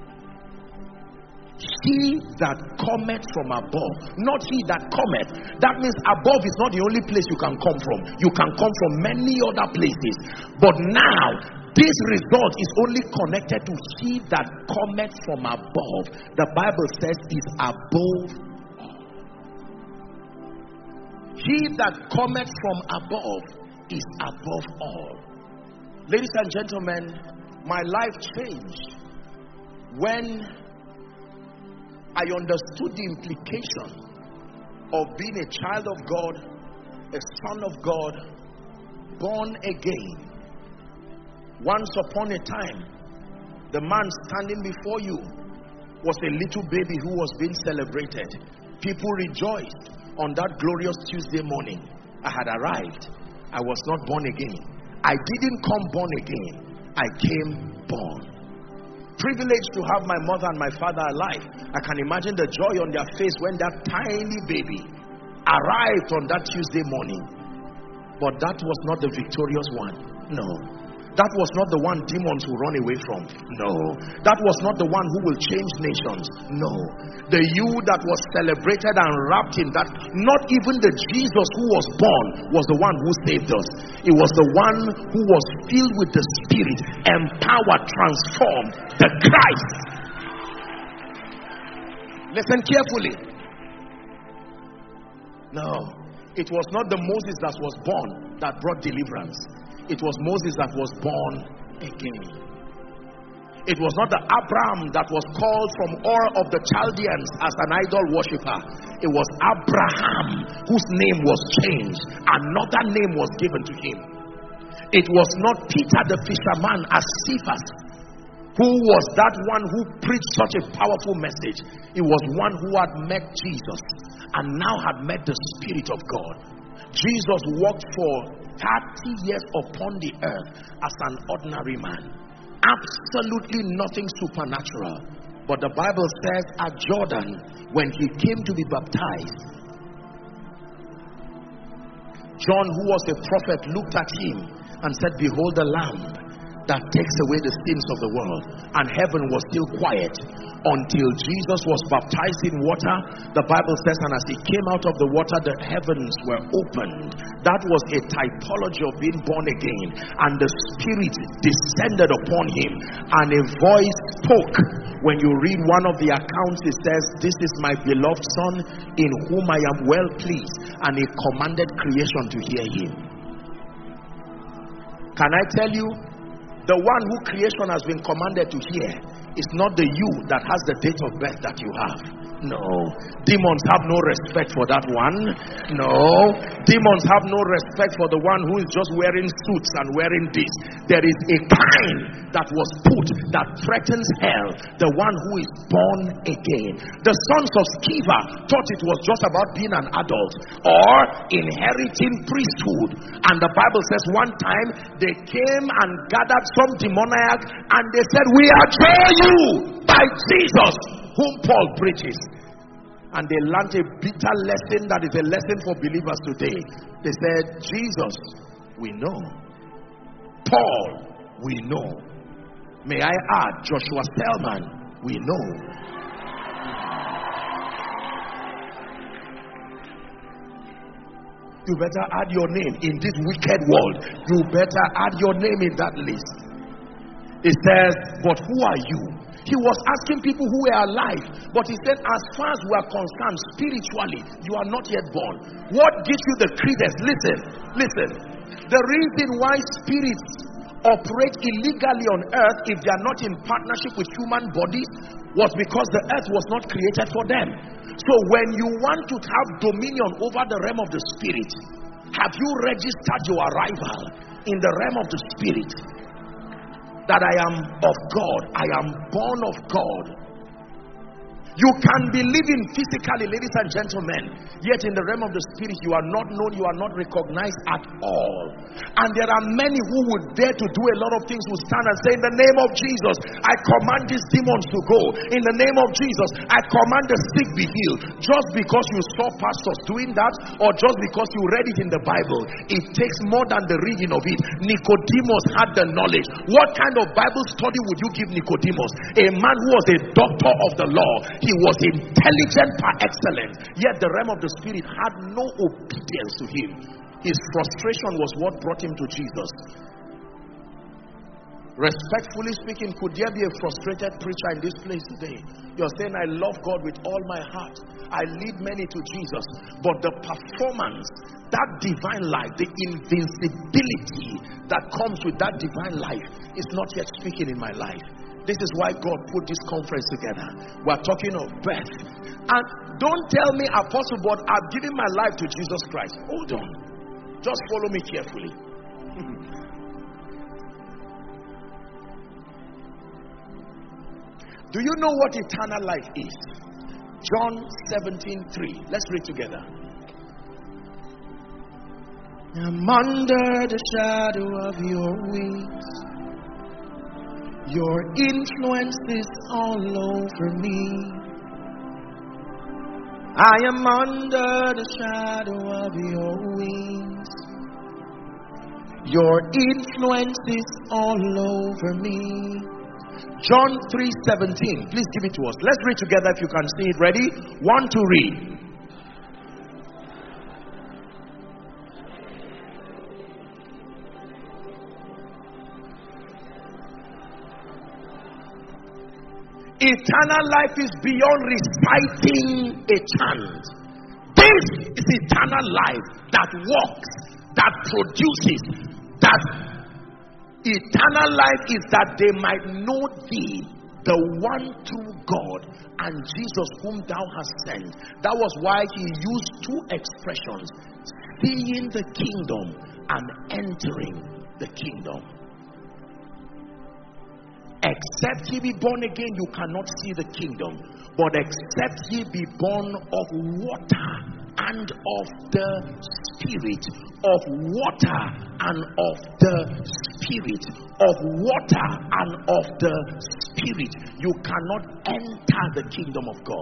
He that cometh from above, not he that cometh. That means above is not the only place you can come from. You can come from many other places. But now, this result is only connected to he that cometh from above. The Bible says is above all. He that cometh from above is above all. Ladies and gentlemen, my life changed when I understood the implication of being a child of God, a son of God, born again. Once upon a time, the man standing before you was a little baby who was being celebrated. People rejoiced on that glorious Tuesday morning. I had arrived. I was not born again. I didn't come born again. I came born. Privileged to have my mother and my father alive. I can imagine the joy on their face when that tiny baby arrived on that Tuesday morning. But that was not the victorious one. No. That was not the one demons will run away from. No. That was not the one who will change nations. No. The you that was celebrated and wrapped in that, not even the Jesus who was born was the one who saved us. It was the one who was filled with the Spirit, empowered, transformed, the Christ. Listen carefully. No. It was not the Moses that was born that brought deliverance. It was Moses that was born again. It was not the Abraham that was called from Ur of the Chaldeans as an idol worshiper. It was Abraham whose name was changed. Another name was given to him. It was not Peter the fisherman as Cephas, who was that one who preached such a powerful message. It was one who had met Jesus and now had met the Spirit of God. Jesus walked for 30 years upon the earth as an ordinary man. Absolutely nothing supernatural. But the Bible says at Jordan, when he came to be baptized, John, who was a prophet, looked at him and said, behold the Lamb that takes away the sins of the world. And heaven was still quiet until Jesus was baptized in water. The Bible says, and as he came out of the water, the heavens were opened. That was a typology of being born again. And the Spirit descended upon him, and a voice spoke. When you read one of the accounts, it says, "This is my beloved Son, in whom I am well pleased." And he commanded creation to hear him. Can I tell you, the one who creation has been commanded to hear is not the you that has the date of birth that you have. No. Demons have no respect for that one. No. Demons have no respect for the one who is just wearing suits and wearing this. There is a kind that was put that threatens hell. The one who is born again. The sons of Sceva thought it was just about being an adult or inheriting priesthood. And the Bible says one time they came and gathered some demoniac and they said, "We adjure you by Jesus whom Paul preaches." And they learned a bitter lesson that is a lesson for believers today. They said, Jesus, we know. Paul, we know. May I add, Joshua Selman, we know. You better add your name in this wicked world. You better add your name in that list. It says, but who are you? He was asking people who were alive, but he said, as far as we are concerned spiritually, you are not yet born. What gives you the credence? Listen. The reason why spirits operate illegally on earth, if they are not in partnership with human bodies, was because the earth was not created for them. So when you want to have dominion over the realm of the spirit, have you registered your arrival in the realm of the spirit? That I am of God, I am born of God. You can be living physically, ladies and gentlemen, yet in the realm of the spirit you are not known, you are not recognized at all. And there are many who would dare to do a lot of things, who stand and say, in the name of Jesus, I command these demons to go. In the name of Jesus, I command the sick be healed. Just because you saw pastors doing that, or just because you read it in the Bible. It takes more than the reading of it. Nicodemus had the knowledge. What kind of Bible study would you give Nicodemus? A man who was a doctor of the law. He was intelligent par excellence, yet the realm of the spirit had no obedience to him. His frustration was what brought him to Jesus. Respectfully speaking, could there be a frustrated preacher in this place today? You're saying, I love God with all my heart, I lead many to Jesus, but the performance, that divine life, the invincibility that comes with that divine life is not yet speaking in my life. This is why God put this conference together. We're talking of birth. And don't tell me, Apostle, but I've given my life to Jesus Christ. Hold on. Just follow me carefully. Do you know what eternal life is? John 17:3. Let's read together. I'm under the shadow of your wings. Your influence is all over me. I am under the shadow of your wings. Your influence is all over me. John 3:17. Please give it to us. Let's read together if you can see it. Ready? 1, 2, read. Eternal life is beyond reciting a chant. This is eternal life that works, that produces, that eternal life is that they might know thee, the one true God, and Jesus whom thou hast sent. That was why he used two expressions: seeing the kingdom and entering the kingdom. Except ye be born again, you cannot see the kingdom. But except ye be born of water and of the Spirit, of water and of the Spirit, of water and of the Spirit, you cannot enter the kingdom of God.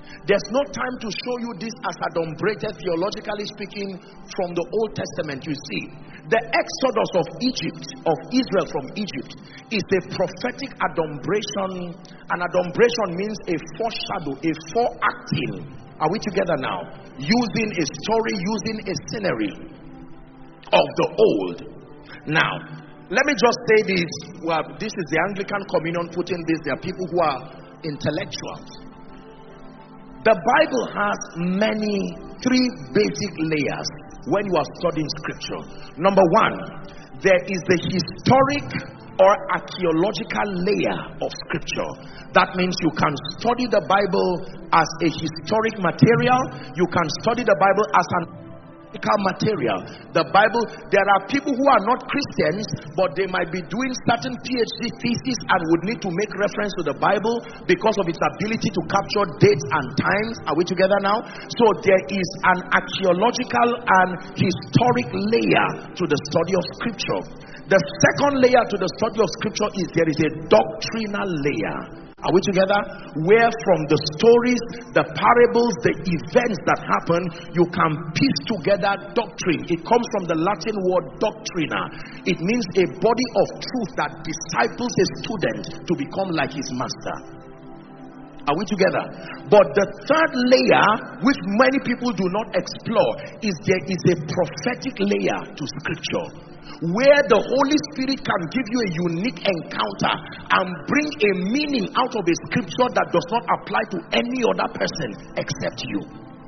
There's no time to show you this as adumbrated, theologically speaking, from the Old Testament. You see, the exodus of Egypt, of Israel from Egypt, is a prophetic adumbration. An adumbration means a foreshadow, a foreacting. Are we together now? Using a story, using a scenery of the old. Now, let me just say this. Well, this is the Anglican Communion putting this. There are people who are intellectuals. The Bible has three basic layers when you are studying scripture. Number one, there is the historic or archaeological layer of scripture. That means you can study the Bible as a historic material. You can study the Bible as an material. The Bible, there are people who are not Christians, but they might be doing certain PhD theses and would need to make reference to the Bible because of its ability to capture dates and times. Are we together now? So there is an archaeological and historic layer to the study of scripture. The second layer to the study of scripture is there is a doctrinal layer. Are we together? Where from the stories, the parables, the events that happen, you can piece together doctrine. It comes from the Latin word doctrina. It means a body of truth that disciples a student to become like his master. Are we together? But the third layer, which many people do not explore, is there is a prophetic layer to scripture, where the Holy Spirit can give you a unique encounter and bring a meaning out of a scripture that does not apply to any other person except you.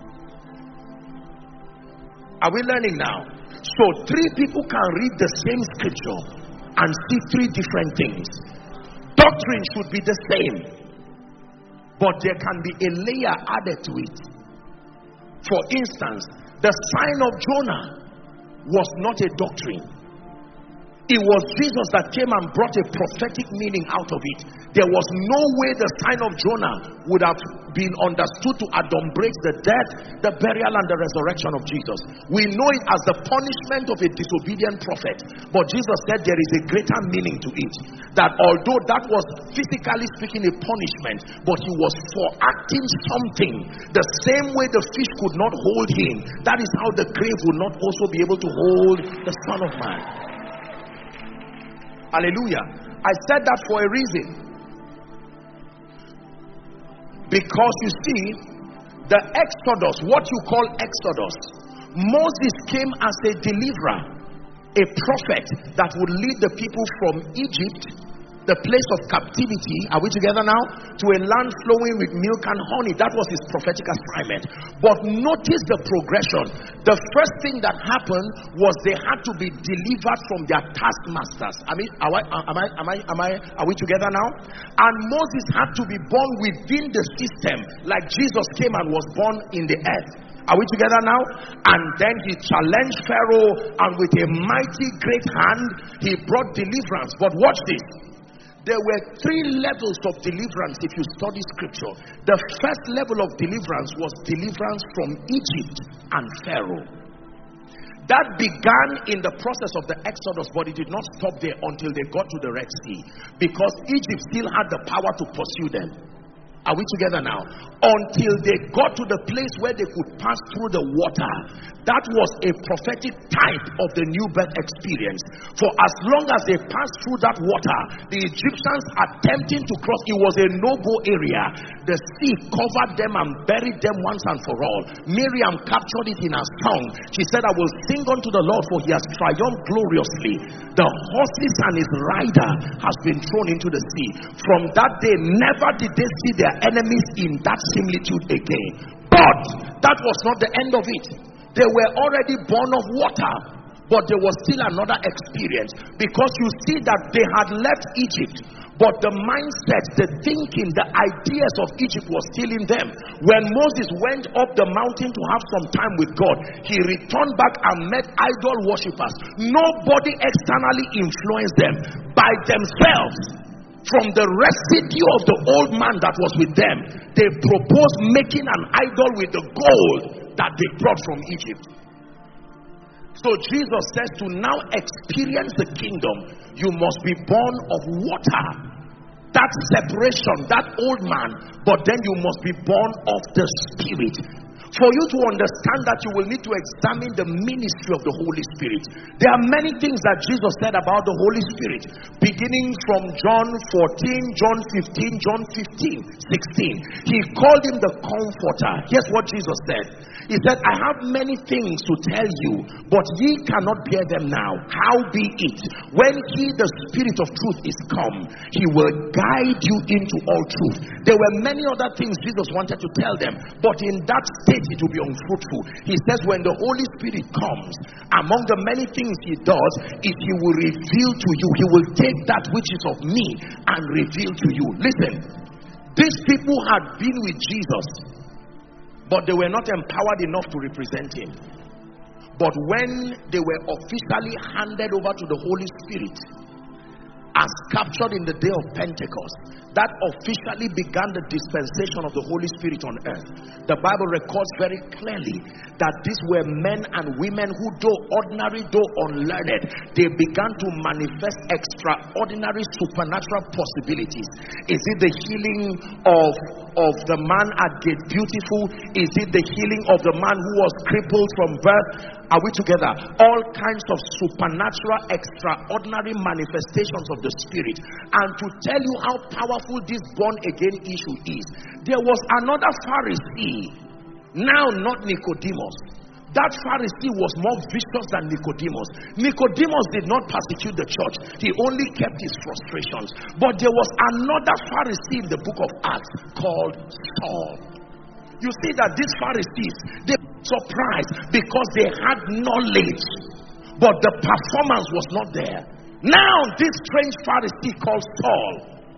Are we learning now? So three people can read the same scripture and see three different things. Doctrine should be the same, but there can be a layer added to it. For instance, the sign of Jonah was not a doctrine. It was Jesus that came and brought a prophetic meaning out of it. There was no way the sign of Jonah would have been understood to adumbrate the death, the burial, and the resurrection of Jesus. We know it as the punishment of a disobedient prophet. But Jesus said there is a greater meaning to it. That although that was physically speaking a punishment, but he was foreacting something. The same way the fish could not hold him, that is how the grave would not also be able to hold the Son of Man. Hallelujah. I said that for a reason. Because you see, the Exodus, what you call Exodus, Moses came as a deliverer, a prophet that would lead the people from Egypt, the place of captivity, are we together now, to a land flowing with milk and honey. That was his prophetic assignment. But notice the progression. The first thing that happened was they had to be delivered from their taskmasters. I mean, are we together now? And Moses had to be born within the system, like Jesus came and was born in the earth. Are we together now? And then he challenged Pharaoh, and with a mighty great hand, he brought deliverance. But watch this. There were three levels of deliverance if you study scripture. The first level of deliverance was deliverance from Egypt and Pharaoh. That began in the process of the Exodus, but it did not stop there until they got to the Red Sea, because Egypt still had the power to pursue them. Are we together now? Until they got to the place where they could pass through the water. That was a prophetic type of the new birth experience. For as long as they passed through that water, the Egyptians attempting to cross, it was a no-go area. The sea covered them and buried them once and for all. Miriam captured it in her song. She said, I will sing unto the Lord, for he has triumphed gloriously. The horses and his rider has been thrown into the sea. From that day, never did they see their enemies in that similitude again. But that was not the end of it. They were already born of water, but there was still another experience, because you see that they had left Egypt, but the mindset, the thinking, the ideas of Egypt was still in them. When Moses went up the mountain to have some time with God, he returned back and met idol worshippers. Nobody externally influenced them. By themselves, from the residue of the old man that was with them, they proposed making an idol with the gold that they brought from Egypt. So Jesus says, to now experience the kingdom, you must be born of water. that separation, that old man, but then you must be born of the Spirit. For you to understand that, you will need to examine the ministry of the Holy Spirit. There are many things that Jesus said about the Holy Spirit, beginning from John 14, John 15, John 15, 16. He called him the Comforter. Here's what Jesus said. He said, I have many things to tell you, but ye cannot bear them now. Howbeit, when he, the Spirit of truth, is come, he will guide you into all truth. There were many other things Jesus wanted to tell them, but in that state it will be unfruitful. He says when the Holy Spirit comes, among the many things he does is he will reveal to you. He will take that which is of me and reveal to you. Listen, these people had been with Jesus, but they were not empowered enough to represent him. But when they were officially handed over to the Holy Spirit, as captured in the day of Pentecost, that officially began the dispensation of the Holy Spirit on earth. The Bible records very clearly that these were men and women who, though ordinary, though unlearned, they began to manifest extraordinary supernatural possibilities. Is it the healing of the man at Gate Beautiful? Is it the healing of the man who was crippled from birth? Are we together? All kinds of supernatural, extraordinary manifestations of the Spirit. And to tell you how powerful this born again issue is, there was another Pharisee, now not Nicodemus. That Pharisee was more vicious than Nicodemus. Nicodemus did not persecute the church. He only kept his frustrations. But there was another Pharisee in the book of Acts called Saul. You see that these Pharisees, they were surprised because they had knowledge, but the performance was not there. Now this strange Pharisee called Saul,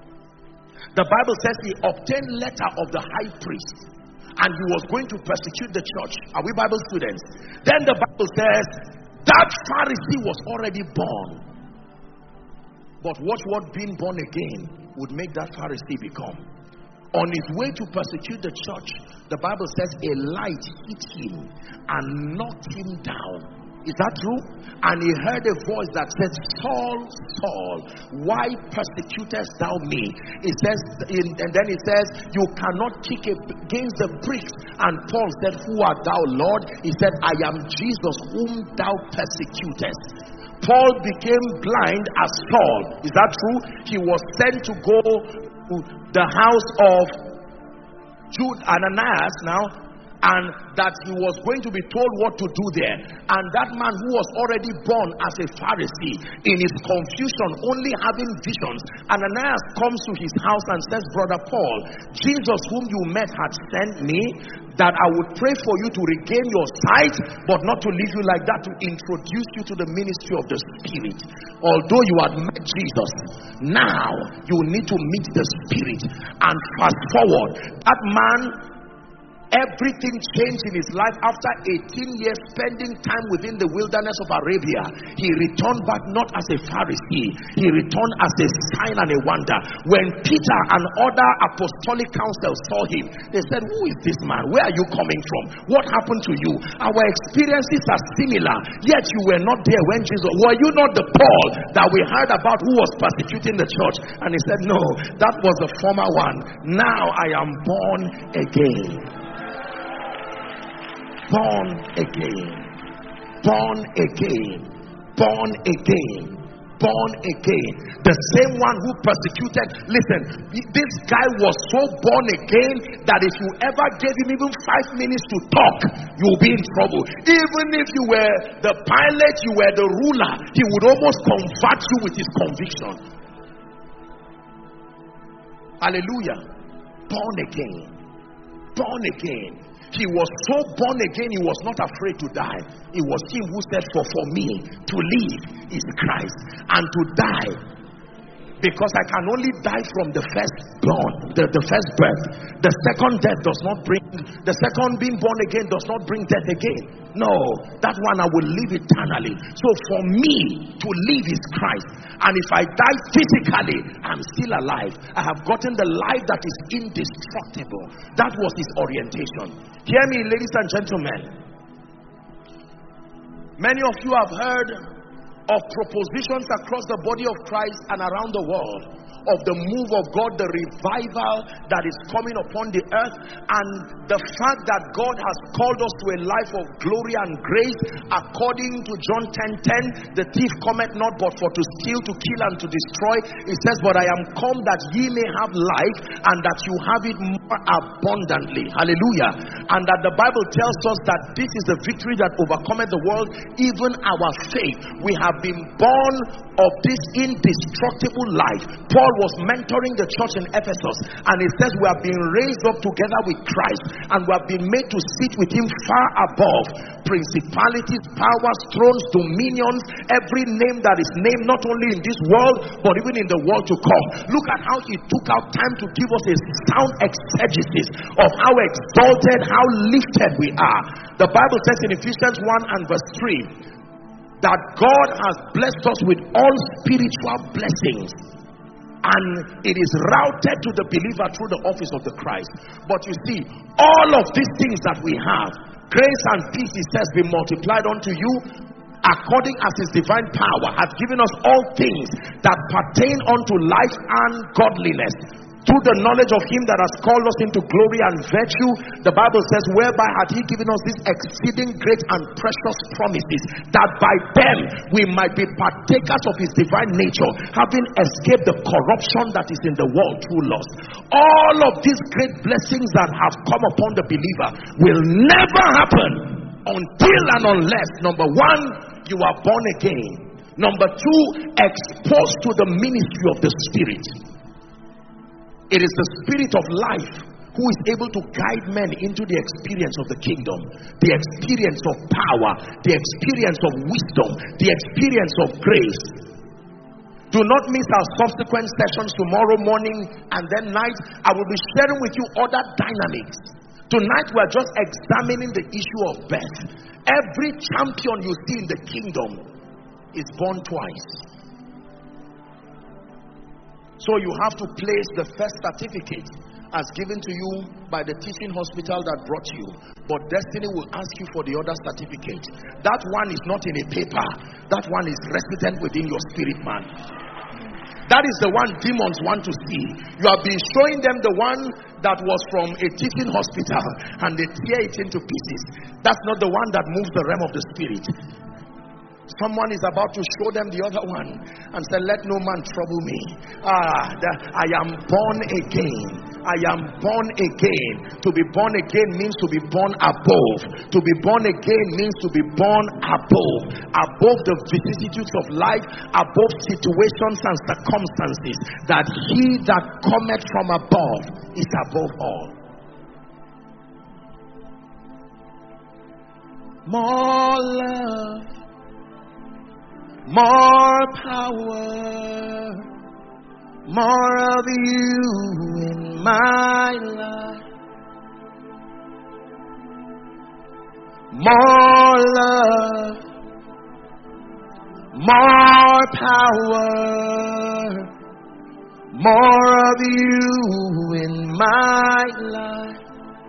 the Bible says he obtained letter of the high priest, and he was going to persecute the church. Are we Bible students? Then the Bible says that Pharisee was already born. But watch what being born again would make that Pharisee become. On his way to persecute the church, the Bible says a light hit him and knocked him down. Is that true? And he heard a voice that said, Saul, Saul, why persecutest thou me? It says, and then it says, you cannot kick against the pricks. And Paul said, who art thou, Lord? He said, I am Jesus whom thou persecutest. Paul became blind as Saul. Is that true? He was sent to go to the house of Jude Ananias now, and that he was going to be told what to do there. And that man who was already born as a Pharisee, in his confusion, only having visions, Ananias comes to his house and says, Brother Paul, Jesus whom you met had sent me that I would pray for you to regain your sight, but not to leave you like that, to introduce you to the ministry of the Spirit. Although you had met Jesus, now you need to meet the Spirit. And fast forward, that man, everything changed in his life after 18 years spending time within the wilderness of Arabia. He returned back not as a Pharisee, he returned as a sign and a wonder. When Peter and other apostolic councils saw him, they said, who is this man? Where are you coming from? What happened to you? Our experiences are similar, yet you were not there when Jesus. Were you not the Paul that we heard about who was persecuting the church? And he said, no, that was the former one. Now I am born again. Born again, born again, born again, born again. The same one who persecuted. Listen, this guy was so born again that if you ever gave him even 5 minutes to talk, you'll be in trouble. Even if you were the pilot, you were the ruler, he would almost convert you with his conviction. Hallelujah. Born again, born again. He was so born again, he was not afraid to die. It was him who said, for me to live is Christ, and to die, because I can only die from the first born, the first birth. The second death does not bring, the second being born again does not bring death again. No, that one I will live eternally. So for me to live is Christ, and if I die physically, I'm still alive. I have gotten the life that is indestructible. That was his orientation. Hear me, ladies and gentlemen. Many of you have heard of propositions across the body of Christ and around the world, of the move of God, the revival that is coming upon the earth, and the fact that God has called us to a life of glory and grace. According to John 10:10, the thief cometh not but for to steal, to kill, and to destroy. It says, but I am come that ye may have life, and that you have it more abundantly. Hallelujah. And that the Bible tells us that this is the victory that overcometh the world, even our faith. We have been born of this indestructible life. Paul was mentoring the church in Ephesus, and it says we have been raised up together with Christ, and we have been made to sit with him far above principalities, powers, thrones, dominions, every name that is named, not only in this world but even in the world to come. Look at how he took out time to give us a sound exegesis of how exalted, how lifted we are. The Bible says in Ephesians 1 and verse 3 that God has blessed us with all spiritual blessings, and it is routed to the believer through the office of the Christ. But you see, all of these things that we have, grace and peace, it says, be multiplied unto you according as his divine power hath given us all things that pertain unto life and godliness, through the knowledge of him that has called us into glory and virtue. The Bible says, whereby hath he given us these exceeding great and precious promises, that by them we might be partakers of his divine nature, having escaped the corruption that is in the world through lust. All of these great blessings that have come upon the believer will never happen until and unless, number one, you are born again. Number two, exposed to the ministry of the Spirit. It is the Spirit of life who is able to guide men into the experience of the kingdom, the experience of power, the experience of wisdom, the experience of grace. Do not miss our subsequent sessions tomorrow morning and then night. I will be sharing with you other dynamics. Tonight we are just examining the issue of birth. Every champion you see in the kingdom is born twice. So you have to place the first certificate as given to you by the teaching hospital that brought you. But destiny will ask you for the other certificate. That one is not in a paper. That one is resident within your spirit man. That is the one demons want to see. You have been showing them the one that was from a teaching hospital, and they tear it into pieces. That's not the one that moves the realm of the spirit. Someone is about to show them the other one and say, let no man trouble me. I am born again. I am born again. To be born again means to be born above. To be born again means to be born above. Above the vicissitudes of life, above situations and circumstances. That he that cometh from above is above all. More love, more power, more of you in my life. More love, more power, more of you in my life.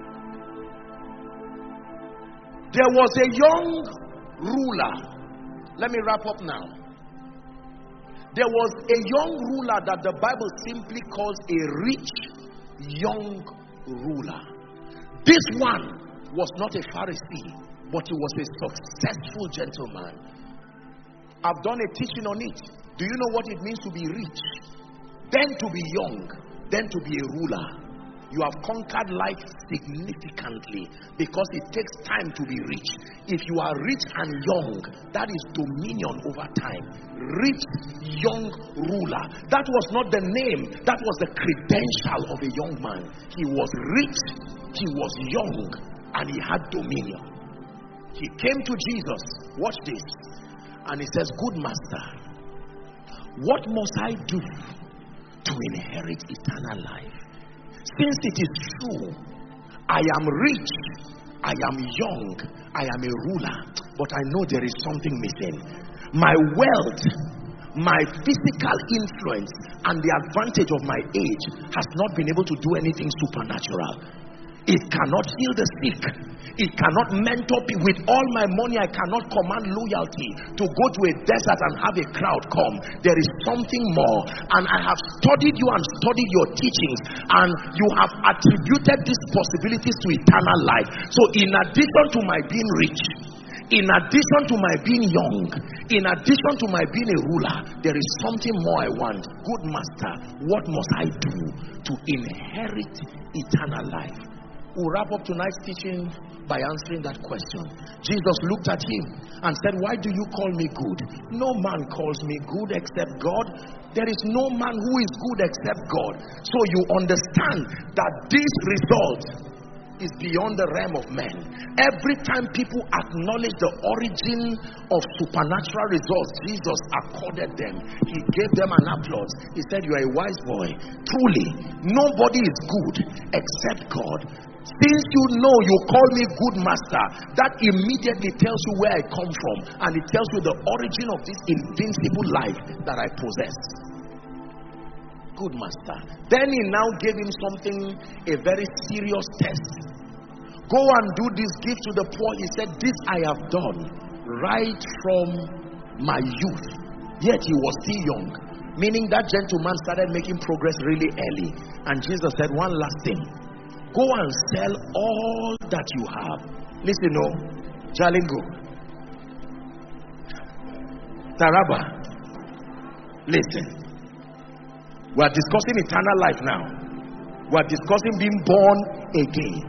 There was a young ruler. Let me wrap up now. There was a young ruler that the Bible simply calls a rich young ruler. This one was not a Pharisee, but he was a successful gentleman. I've done a teaching on it. Do you know what it means to be rich? Then to be young, then to be a ruler. You have conquered life significantly because it takes time to be rich. If you are rich and young, that is dominion over time. Rich young ruler. That was not the name, that was the credential of a young man. He was rich, he was young, and he had dominion. He came to Jesus. Watch this. And he says, good master, what must I do to inherit eternal life? Since it is true, I am rich, I am young, I am a ruler, but I know there is something missing. My wealth, my physical influence, and the advantage of my age has not been able to do anything supernatural. It cannot heal the sick. It cannot mentor people. With all my money, I cannot command loyalty to go to a desert and have a crowd come. There is something more. And I have studied you and studied your teachings, and you have attributed these possibilities to eternal life. So in addition to my being rich, in addition to my being young, in addition to my being a ruler, there is something more I want. Good master, what must I do to inherit eternal life? We'll wrap up tonight's teaching by answering that question. Jesus looked at him and said, why do you call me good? No man calls me good except God. There is no man who is good except God. So you understand that this result is beyond the realm of men. Every time people acknowledge the origin of supernatural results Jesus accorded them, he gave them an applause. He said, you are a wise boy. Truly, nobody is good except God. Since you know you call me good master, that immediately tells you where I come from, and it tells you the origin of this invincible life that I possess. Good master. Then he now gave him something, a very serious test. Go and do this, give to the poor. He said, this I have done right from my youth. Yet he was still young. Meaning that gentleman started making progress really early. And Jesus said, one last thing. Go and sell all that you have. Listen, no. Jalingo. Taraba. Listen. We are discussing eternal life now. We are discussing being born again.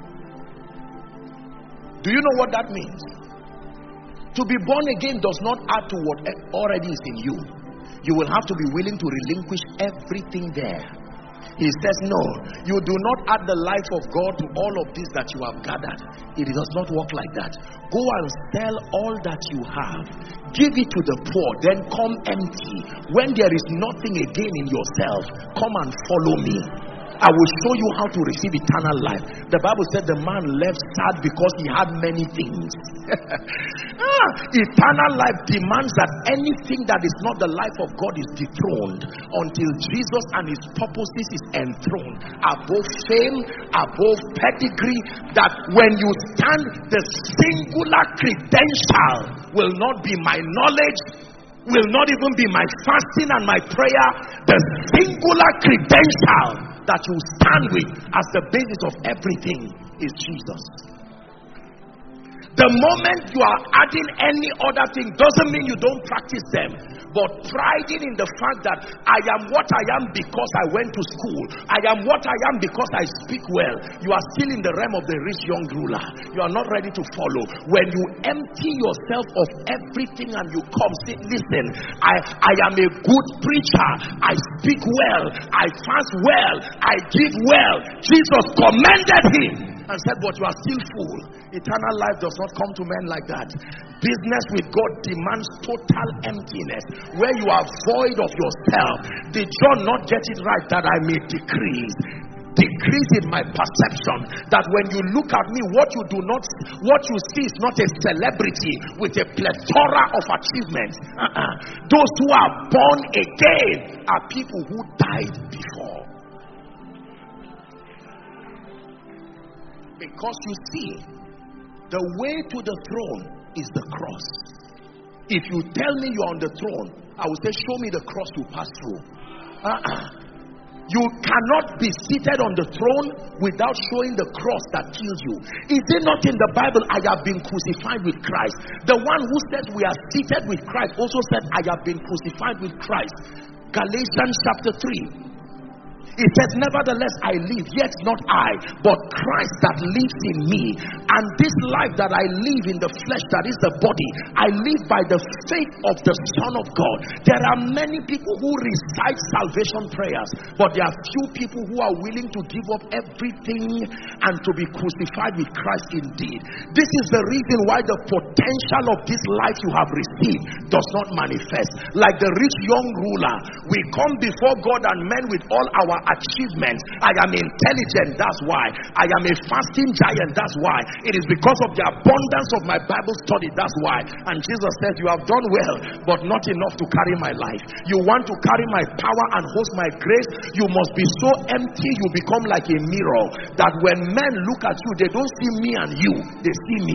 Do you know what that means? To be born again does not add to what already is in you. You will have to be willing to relinquish everything there. He says, no, you do not add the life of God to all of this that you have gathered. It does not work like that. Go and sell all that you have. Give it to the poor, then come empty. When there is nothing again in yourself, come and follow me. I will show you how to receive eternal life. The Bible said the man left sad because he had many things. Eternal life demands that anything that is not the life of God is dethroned until Jesus and his purposes is enthroned above fame, above pedigree, that when you stand, the singular credential will not be my knowledge, will not even be my fasting and my prayer. The singular credential that you stand with as the basis of everything is Jesus. The moment you are adding any other thing doesn't mean you don't practice them, but priding in the fact that I am what I am because I went to school, I am what I am because I speak well, you are still in the realm of the rich young ruler. You are not ready to follow. When you empty yourself of everything and you come, say, listen, I am a good preacher, I speak well, I fast well, I give well. Jesus commended him and said, but you are still full. Eternal life does not come to men like that. Business with God demands total emptiness, where you are void of yourself. Did John not get it right that I may decrease? Decrease in my perception, that when you look at me, what you see is not a celebrity with a plethora of achievements. Those who are born again are people who died before. Because you see, the way to the throne is the cross. If you tell me you're on the throne, I will say, show me the cross you pass through. You cannot be seated on the throne without showing the cross that kills you. Is it not in the Bible, I have been crucified with Christ? The one who says we are seated with Christ also said, I have been crucified with Christ. Galatians chapter 3. It says, nevertheless I live, yet not I, but Christ that lives in me. And this life that I live in the flesh, that is the body, I live by the faith of the Son of God. There are many people who recite salvation prayers, but there are few people who are willing to give up everything and to be crucified with Christ indeed. This is the reason why the potential of this life you have received does not manifest. Like the rich young ruler, we come before God and men with all our our achievements. I am intelligent, that's why. I am a fasting giant, that's why. It is because of the abundance of my Bible study, that's why. And Jesus said, you have done well, but not enough to carry my life. You want to carry my power and host my grace, you must be so empty, you become like a mirror, that when men look at you, they don't see me and you, they see me.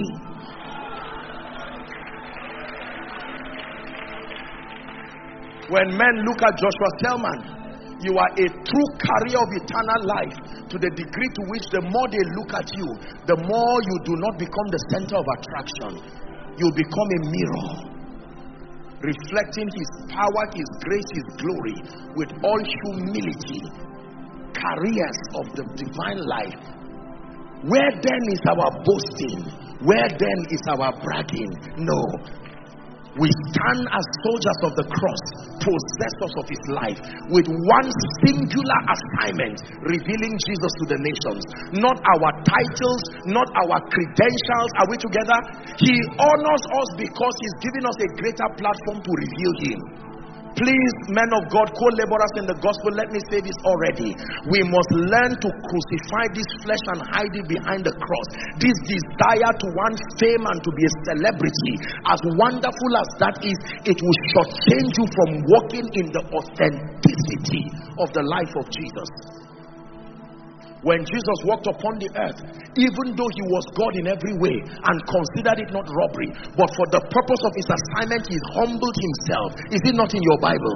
When men look at Joshua Selman, you are a true carrier of eternal life, to the degree to which the more they look at you, the more you do not become the center of attraction. You become a mirror, reflecting his power, his grace, his glory, with all humility. Carriers of the divine life. Where then is our boasting? Where then is our bragging? No. We stand as soldiers of the cross, possessors of his life, with one singular assignment, revealing Jesus to the nations. Not our titles, not our credentials. Are we together? He honors us because he's given us a greater platform to reveal him. Please, men of God, co-laborers in the gospel, let me say this already. We must learn to crucify this flesh and hide it behind the cross. This desire to want fame and to be a celebrity, as wonderful as that is, it will shortchange you from walking in the authenticity of the life of Jesus. When Jesus walked upon the earth, even though he was God in every way and considered it not robbery, but for the purpose of his assignment, he humbled himself. Is it not in your Bible?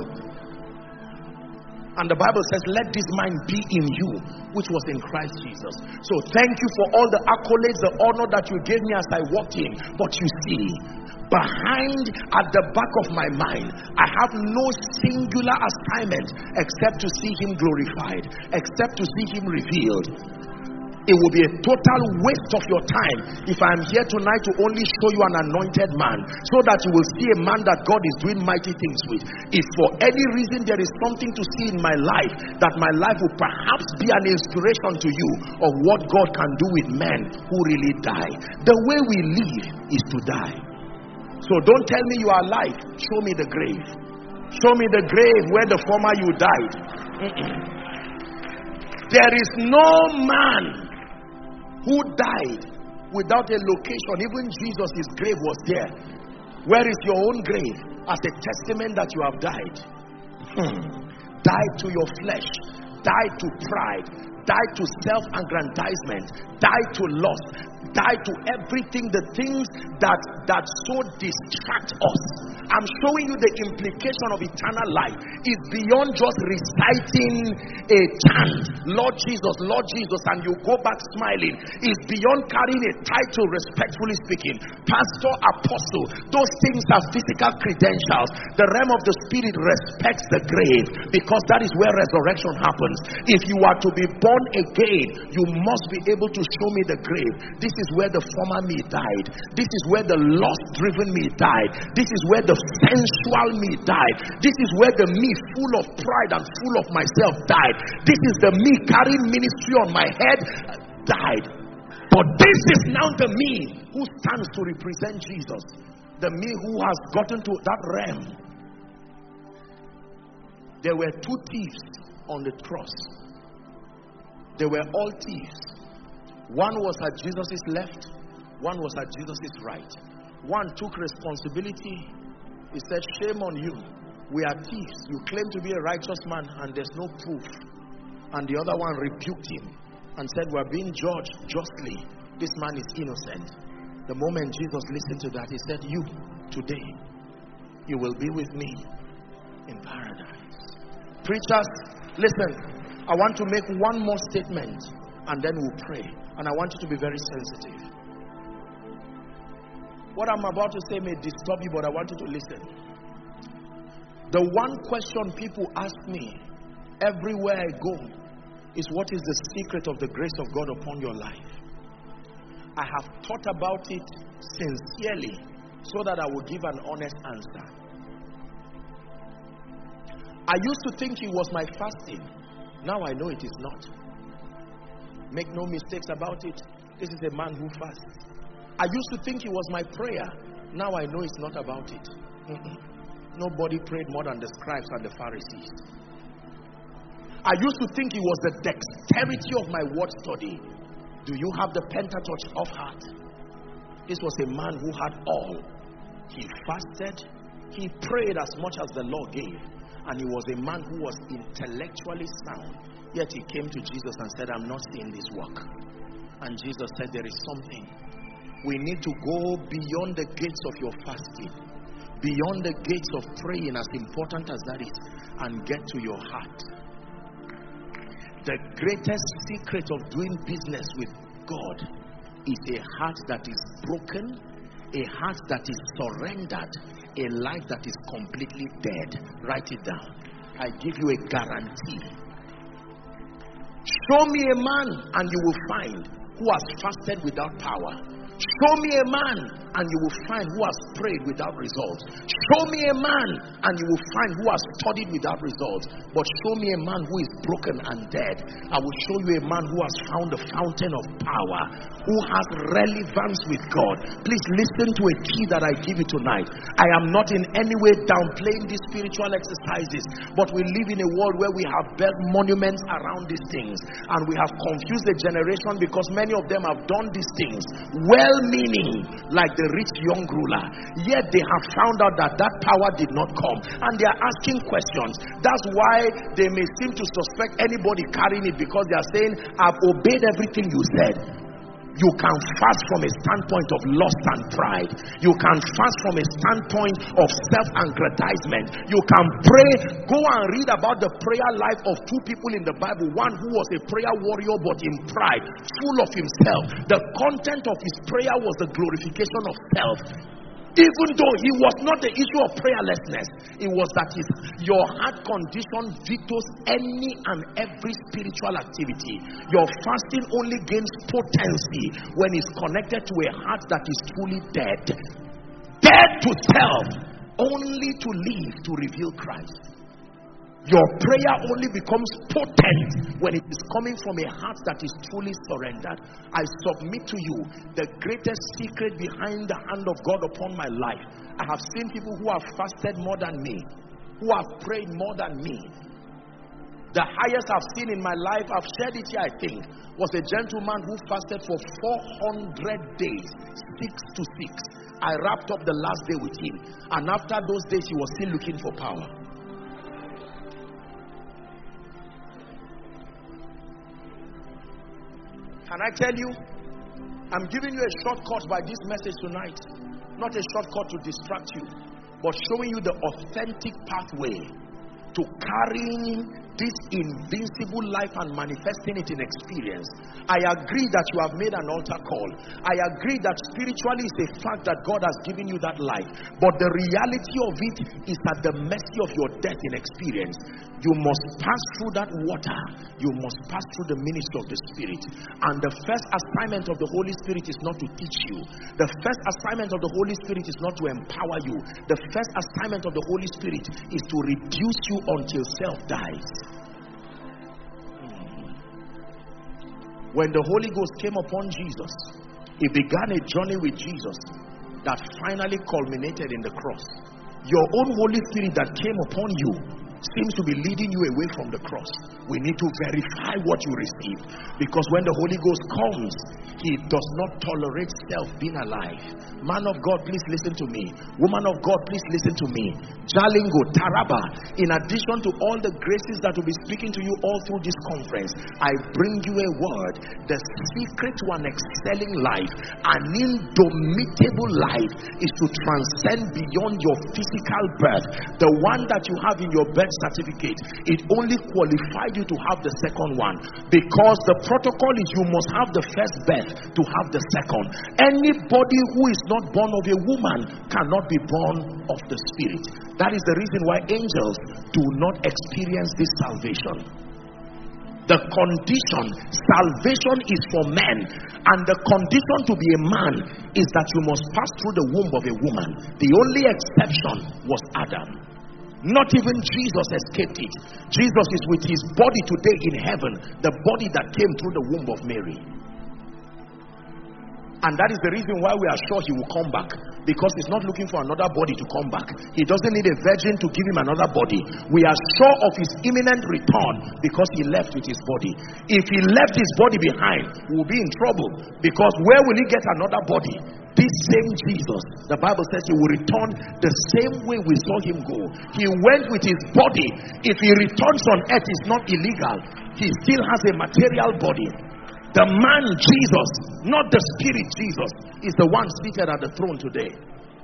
And the Bible says, let this mind be in you, which was in Christ Jesus. So thank you for all the accolades, the honor that you gave me as I walked in. But you see, behind, at the back of my mind, I have no singular assignment except to see him glorified, except to see him revealed. It will be a total waste of your time if I am here tonight to only show you an anointed man, so that you will see a man that God is doing mighty things with. If for any reason there is something to see in my life, that my life will perhaps be an inspiration to you of what God can do with men who really die. The way we live is to die. So don't tell me you are alive. Show me the grave. Show me the grave where the former you died. There is no man who died without a location. Even Jesus, his grave was there. Where is your own grave? As a testament that you have died. Died to your flesh. Died to pride. Died to self-aggrandizement. Died to lust. Died to everything, the things that so distract us. I'm showing you the implication of eternal life is beyond just reciting a chant, Lord Jesus, and you go back smiling. It's beyond carrying a title, respectfully speaking, pastor, apostle. Those things are physical credentials. The realm of the spirit respects the grave, because that is where resurrection happens. If you are to be born again, you must be able to show me the grave. This is where the former me died. This is where the lust-driven me died. This is where the sensual me died. This is where the me full of pride and full of myself died. This is the me carrying ministry on my head died. But this is now the me who stands to represent Jesus. The me who has gotten to that realm. There were two thieves on the cross. They were all thieves. One was at Jesus' left, one was at Jesus' right. One took responsibility. He said, shame on you. We are thieves. You claim to be a righteous man and there's no proof. And the other one rebuked him and said, we are being judged justly. This man is innocent. The moment Jesus listened to that, he said, you, today, you will be with me in paradise. Preachers, listen, I want to make one more statement and then we'll pray. And I want you to be very sensitive. What I'm about to say may disturb you, but I want you to listen. The one question people ask me everywhere I go is, what is the secret of the grace of God upon your life? I have thought about it sincerely so that I will give an honest answer. I used to think it was my fasting. Now I know it is not. Make no mistakes about it. This is a man who fasts. I used to think it was my prayer. Now I know it's not about it. Nobody prayed more than the scribes and the Pharisees. I used to think it was the dexterity of my word study. Do you have the Pentateuch of heart? This was a man who had all. He fasted, he prayed as much as the law gave, and he was a man who was intellectually sound. Yet he came to Jesus and said, I'm not seeing this work. And Jesus said, there is something. We need to go beyond the gates of your fasting, beyond the gates of praying, as important as that is, and get to your heart. The greatest secret of doing business with God is a heart that is broken, a heart that is surrendered, a life that is completely dead. Write it down. I give you a guarantee. Show me a man and you will find who has fasted without power. Show me a man and you will find who has prayed without results. Show me a man and you will find who has studied without results. But show me a man who is broken and dead. I will show you a man who has found the fountain of power, who has relevance with God. Please listen to a key that I give you tonight. I am not in any way downplaying these spiritual exercises, but we live in a world where we have built monuments around these things, and we have confused the generation because many of them have done these things well-meaning, like the rich young ruler, yet they have found out that that power did not come, and they are asking questions. That's why they may seem to suspect anybody carrying it, because they are saying, I've obeyed everything you said. You can fast from a standpoint of lust and pride. You can fast from a standpoint of self-aggrandizement. You can pray. Go and read about the prayer life of two people in the Bible. One who was a prayer warrior but in pride, full of himself. The content of his prayer was the glorification of self. Even though he was not the issue of prayerlessness, it was that your heart condition vetoes any and every spiritual activity. Your fasting only gains potency when it's connected to a heart that is truly dead. Dead to self, only to live to reveal Christ. Your prayer only becomes potent when it is coming from a heart that is truly surrendered. I submit to you the greatest secret behind the hand of God upon my life. I have seen people who have fasted more than me, who have prayed more than me. The highest I've seen in my life, I've shared it here, I think, was a gentleman who fasted for 400 days, 6 to 6. I wrapped up the last day with him, and after those days he was still looking for power. Can I tell you, I'm giving you a shortcut by this message tonight. Not a shortcut to distract you, but showing you the authentic pathway to carrying this invincible life and manifesting it in experience. I agree that you have made an altar call. I agree that spiritually it's a fact that God has given you that life. But the reality of it is at the mercy of your death in experience. You must pass through that water. You must pass through the ministry of the Spirit. And the first assignment of the Holy Spirit is not to teach you. The first assignment of the Holy Spirit is not to empower you. The first assignment of the Holy Spirit is to reduce you until self dies. When the Holy Ghost came upon Jesus, he began a journey with Jesus that finally culminated in the cross. Your own Holy Spirit that came upon you seems to be leading you away from the cross. We need to verify what you receive, because when the Holy Ghost comes, he does not tolerate self being alive. Man of God, please listen to me. Woman of God, please listen to me. Jalingo, Taraba, in addition to all the graces that will be speaking to you all through this conference, I bring you a word. The secret to an excelling life, an indomitable life, is to transcend beyond your physical birth. The one that you have in your birth certificate, it only qualified you to have the second one, because the protocol is you must have the first birth to have the second. Anybody who is not born of a woman cannot be born of the Spirit. That is the reason why angels do not experience this salvation. The condition, salvation is for men, and the condition to be a man is that you must pass through the womb of a woman. The only exception was Adam. Not even Jesus escaped it. Jesus is with his body today in heaven, the body that came through the womb of Mary. And that is the reason why we are sure he will come back. Because he's not looking for another body to come back. He doesn't need a virgin to give him another body. We are sure of his imminent return because he left with his body. If he left his body behind, we will be in trouble. Because where will he get another body? This same Jesus, the Bible says he will return the same way we saw him go. He went with his body. If he returns on earth, it's not illegal. He still has a material body. The man Jesus, not the spirit Jesus, is the one seated at the throne today.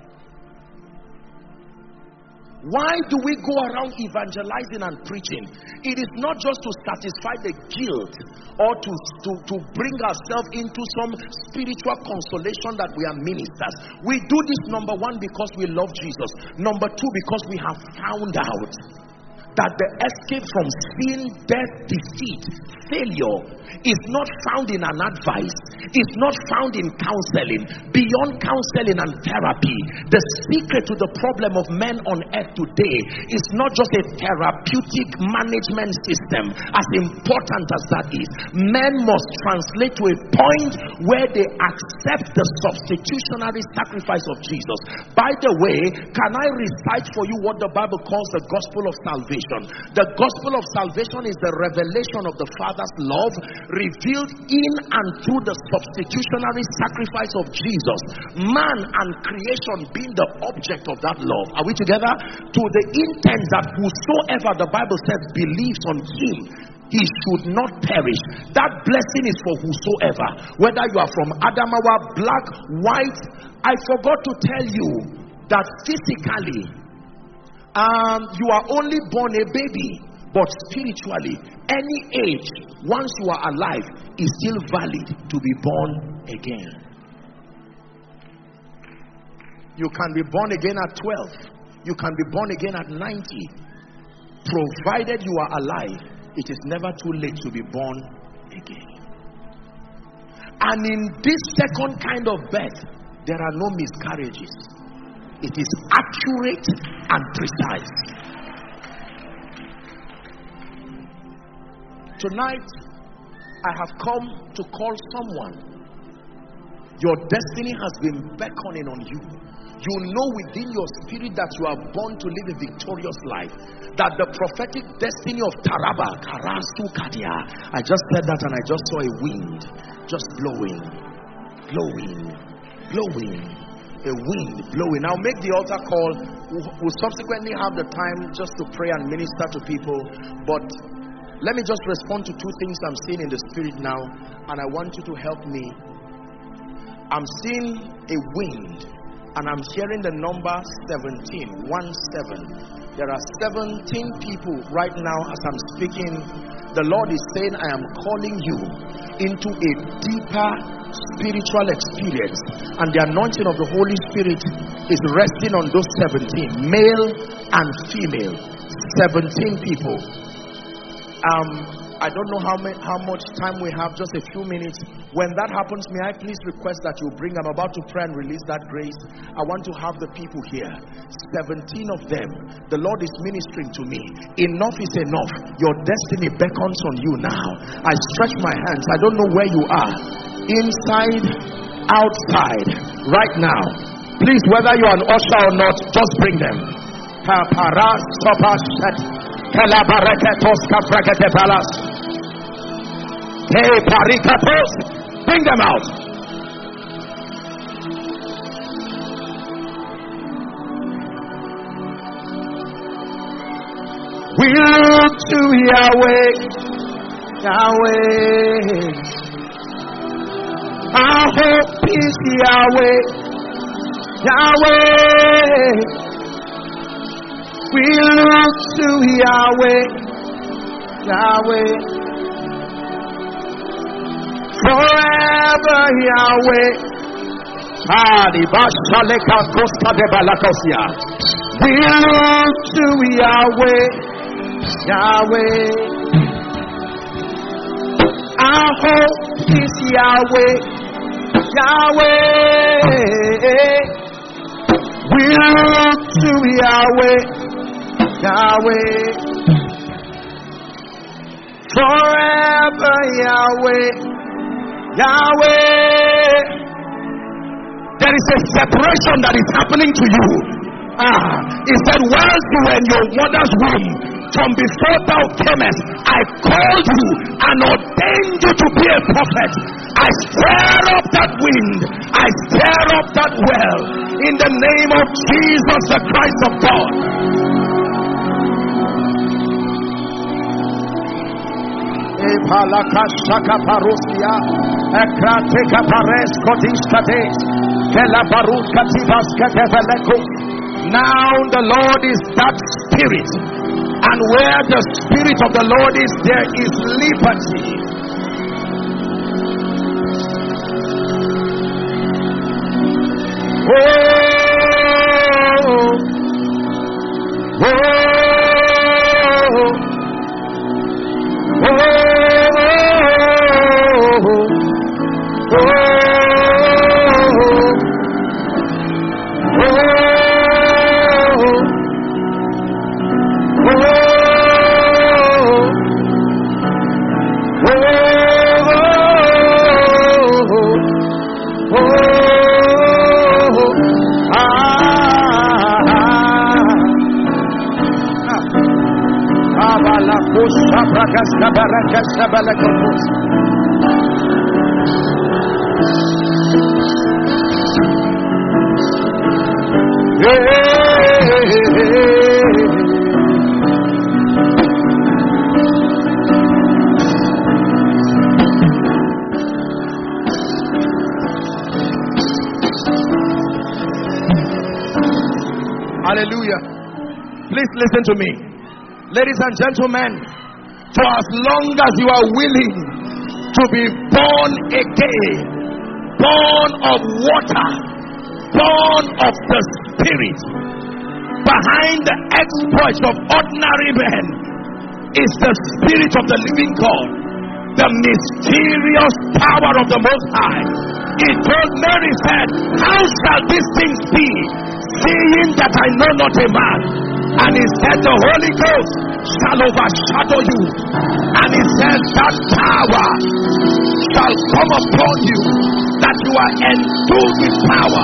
Why do we go around evangelizing and preaching? It is not just to satisfy the guilt or to bring ourselves into some spiritual consolation that we are ministers. We do this, number one, because we love Jesus. Number two, because we have found out that the escape from sin, death, defeat, failure is not found in an advice, is not found in counseling. Beyond counseling and therapy, the secret to the problem of men on earth today is not just a therapeutic management system, as important as that is. Men must translate to a point where they accept the substitutionary sacrifice of Jesus. By the way, can I recite for you what the Bible calls the gospel of salvation? The gospel of salvation is the revelation of the Father's love revealed in and through the substitutionary sacrifice of Jesus. Man and creation being the object of that love. Are we together? To the intent that whosoever, the Bible says, believes on him, he should not perish. That blessing is for whosoever. Whether you are from Adamawa, black, white. I forgot to tell you that physically, you are only born a baby, but spiritually, any age, once you are alive, is still valid to be born again. You can be born again at 12. You can be born again at 90. Provided you are alive, it is never too late to be born again. And in this second kind of birth, there are no miscarriages. It is accurate and precise. Tonight, I have come to call someone. Your destiny has been beckoning on you. You know within your spirit that you are born to live a victorious life. That the prophetic destiny of Taraba, Karasu Kadia. I just said that and I just saw a wind just blowing, blowing, blowing. A wind blowing. I'll make the altar call. We'll subsequently have the time just to pray and minister to people. But let me just respond to two things I'm seeing in the spirit now, and I want you to help me. I'm seeing a wind, and I'm hearing the number 17. There are 17 people right now as I'm speaking. The Lord is saying, I am calling you into a deeper spiritual experience, and the anointing of the Holy Spirit is resting on those 17, male and female. 17 people. I don't know how much time we have, just a few minutes. When that happens, may I please request that you bring, I'm about to pray and release that grace. I want to have the people here. 17 of them. The Lord is ministering to me. Enough is enough. Your destiny beckons on you now. I stretch my hands. I don't know where you are. Inside, outside, right now. Please, whether you're an usher or not, just bring them. Bring them out. We look to Yahweh, Yahweh. Our hope is Yahweh, Yahweh. We look to Yahweh, Yahweh. Forever Yahweh. We look to Yahweh, Yahweh. Our hope is Yahweh, Yahweh. We look to Yahweh, Yahweh. Forever Yahweh, Yahweh.
There is a separation that is happening to you. He said, while you were in your mother's womb, from before thou camest, I called you and ordained you to be a prophet. I stir up that wind, I stir up that well, in the name of Jesus the Christ of God. Now the Lord is that Spirit, and where the Spirit of the Lord is, there is liberty. Hallelujah. Please listen to me. Ladies and gentlemen, for as long as you are willing to be born again, born of water, born of the Spirit, behind the exploits of ordinary men is the Spirit of the living God, the mysterious power of the Most High. He told Mary, said, how shall these things be, seeing that I know not a man? And he said, the Holy Ghost shall overshadow you. And he said, that power shall come upon you, that you are endued with power.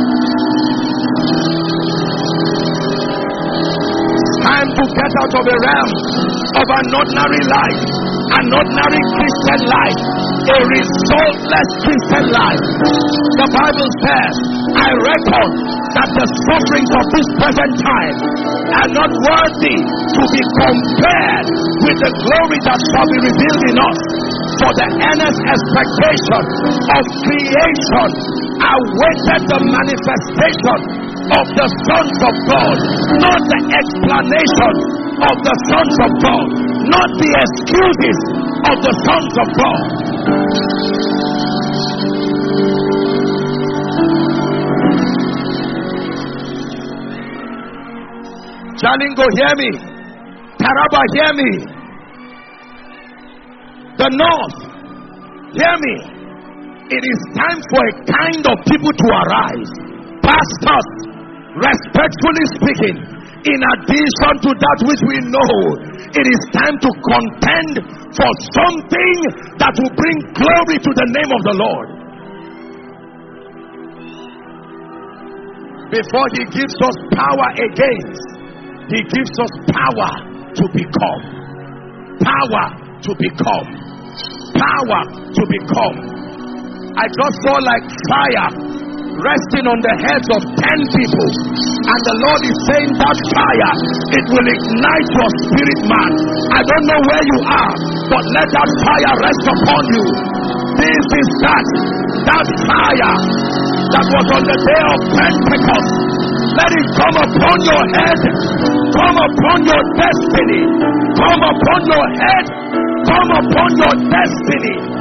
Time to get out of the realm of an ordinary life, an ordinary Christian life, a resultless Christian life. The Bible says, I reckon that the sufferings of this present time are not worthy to be compared with the glory that shall be revealed in us. For the earnest expectation of creation awaited the manifestation of the sons of God, not the explanation of the sons of God, not the excuses of the sons of God. Jalingo, hear me. Taraba, hear me. The North, hear me. It is time for a kind of people to arise. Pastors, respectfully speaking, in addition to that which we know, it is time to contend for something that will bring glory to the name of the Lord. Before he gives us power against, he gives us power to become. Power to become. Power to become. I just saw like fire resting on the heads of 10 people, and the Lord is saying that fire, it will ignite your spirit, man. I don't know where you are, but let that fire rest upon you. This is that fire that was on the day of Pentecost. Let it come upon your head, come upon your destiny, come upon your head, come upon your destiny.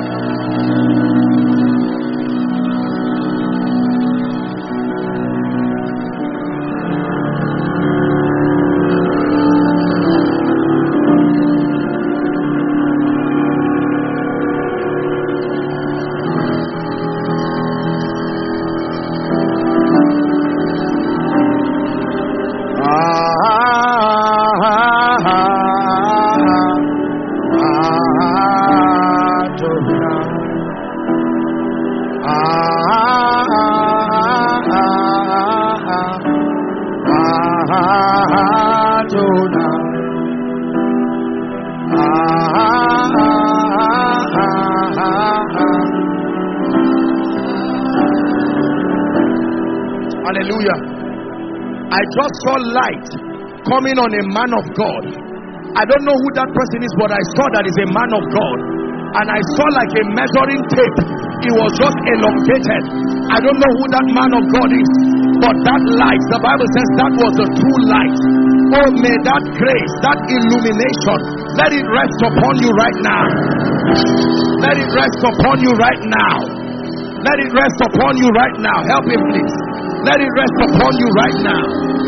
Hallelujah. I just saw light coming on a man of God. I don't know who that person is, but I saw that is a man of God. And I saw like a measuring tape. It was just elongated. I don't know who that man of God is, but that light, the Bible says that was the true light. Oh, may that grace, that illumination, let it rest upon you right now. Let it rest upon you right now. Let it rest upon you right now. Help him, please. Let it rest upon you right now.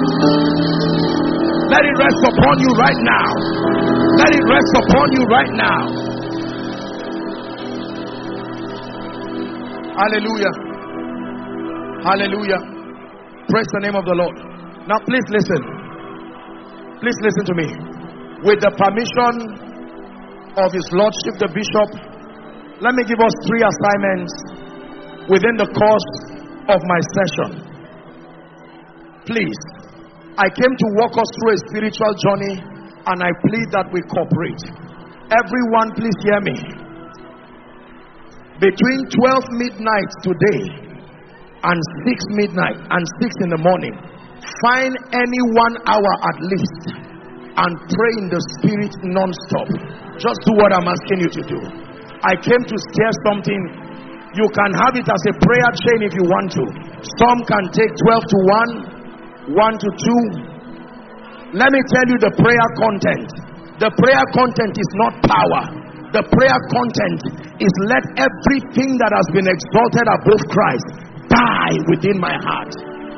Let it rest upon you right now. Let it rest upon you right now. Hallelujah. Hallelujah. Praise the name of the Lord. Now please listen. Please listen to me. With the permission of His Lordship the Bishop, let me give us 3 assignments within the course of my session. Please, I came to walk us through a spiritual journey, and I plead that we cooperate. Everyone, please hear me. Between 12 midnight today and 6 midnight and 6 in the morning, find any 1 hour at least and pray in the spirit non-stop. Just do what I'm asking you to do. I came to share something. You can have it as a prayer chain if you want to. Some can take 12 to 1, 1 to 2. Let me tell you the prayer content. The prayer content is not power. The prayer content is, let everything that has been exalted above Christ die within my heart.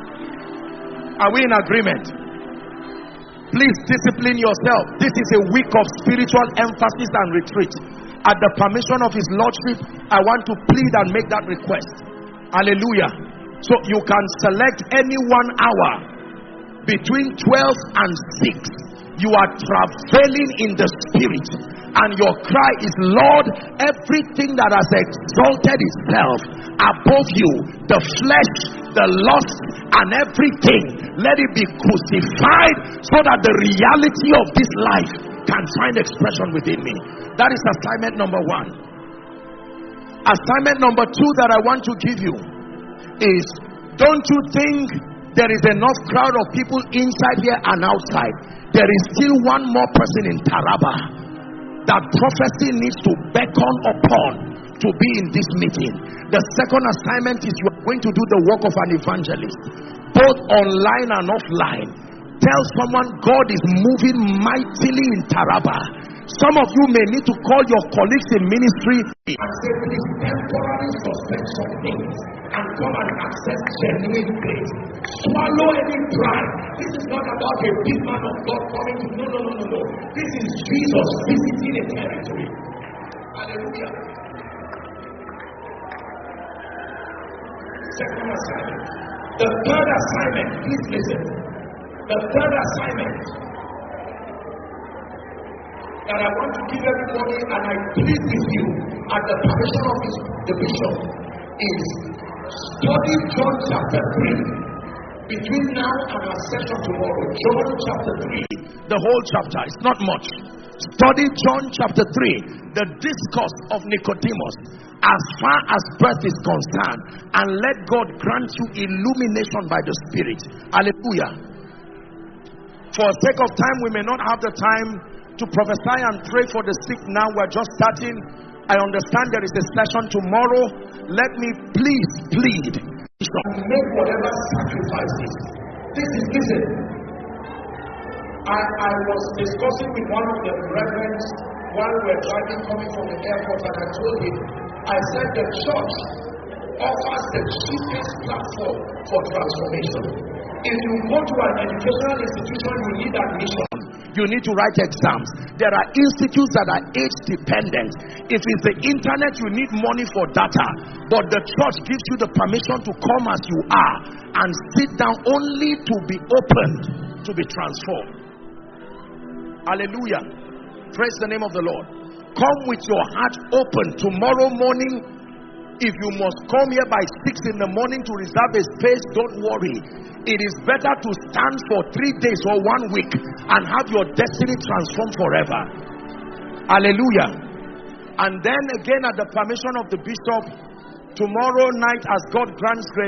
Are we in agreement? Please discipline yourself. This is a week of spiritual emphasis and retreat. At the permission of His Lordship, I want to plead and make that request. Hallelujah. So you can select any 1 hour between 12 and 6. You are traveling in the spirit, and your cry is, Lord, everything that has exalted itself above you, the flesh, the lust, and everything, let it be crucified so that the reality of this life can find expression within me. That is assignment number 1. Assignment number 2 that I want to give you is, don't you think there is enough crowd of people inside here and outside? There is still one more person in Taraba that prophecy needs to beckon upon to be in this meeting. The second assignment is, you are going to do the work of an evangelist, both online and offline. Tell someone God is moving mightily in Taraba. Some of you may need to call your colleagues in ministry and say, please temporarily suspend some things and come and access genuine grace. Swallow any pride. This is not about a big man of God coming to, no. This is Jesus visiting a territory. Hallelujah. Second assignment. The third assignment, please listen. The third assignment that I want to give everybody, and I plead with you at the permission of the bishop, is study John chapter 3 between now and our session tomorrow. John chapter 3, the whole chapter. It's not much. Study John chapter 3, the discourse of Nicodemus, as far as birth is concerned, and let God grant you illumination by the Spirit. Hallelujah. For the sake of time, we may not have the time to prophesy and pray for the sick now. We're just starting. I understand there is a session tomorrow. Let me please plead, make whatever sacrifices. Listen. I was discussing with one of the reverends while we were driving coming from the airport, and I told him, I said the church offers the cheapest platform for transformation. If you go to an educational institution, you need admission. You need to write exams. There are institutes that are age dependent. If it's the internet, you need money for data. But the church gives you the permission to come as you are and sit down, only to be opened to be transformed. Hallelujah. Praise the name of the Lord. Come with your heart open. Tomorrow morning, if you must come here by 6 in the morning to reserve a space, don't worry. It is better to stand for 3 days or 1 week and have your destiny transformed forever. Hallelujah. And then again, at the permission of the bishop, tomorrow night, as God grants grace,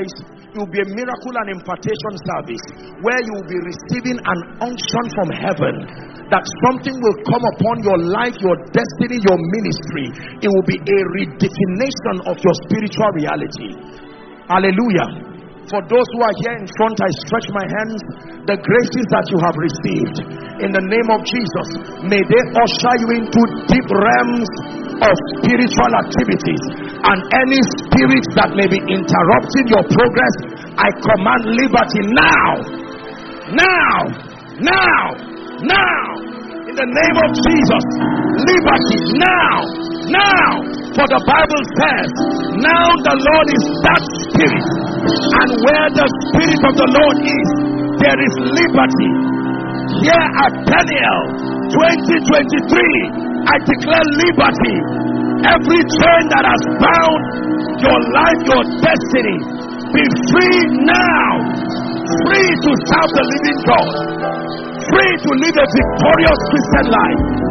It will be a miracle and impartation service where you will be receiving an unction from heaven, that something will come upon your life, your destiny, your ministry. It will be a redefinition of your spiritual reality. Hallelujah. For those who are here in front, I stretch my hands. The graces that you have received, in the name of Jesus, may they usher you into deep realms of spiritual activities. And any spirits that may be interrupting your progress, I command liberty now. Now. Now. Now. In the name of Jesus. Liberty now. Now. For the Bible says, now the Lord is that Spirit, and where the Spirit of the Lord is, there is liberty. Here at Daniel 2023, I declare liberty. Every chain that has bound your life, your destiny, be free now. Free to serve the living God. Free to live a victorious Christian life.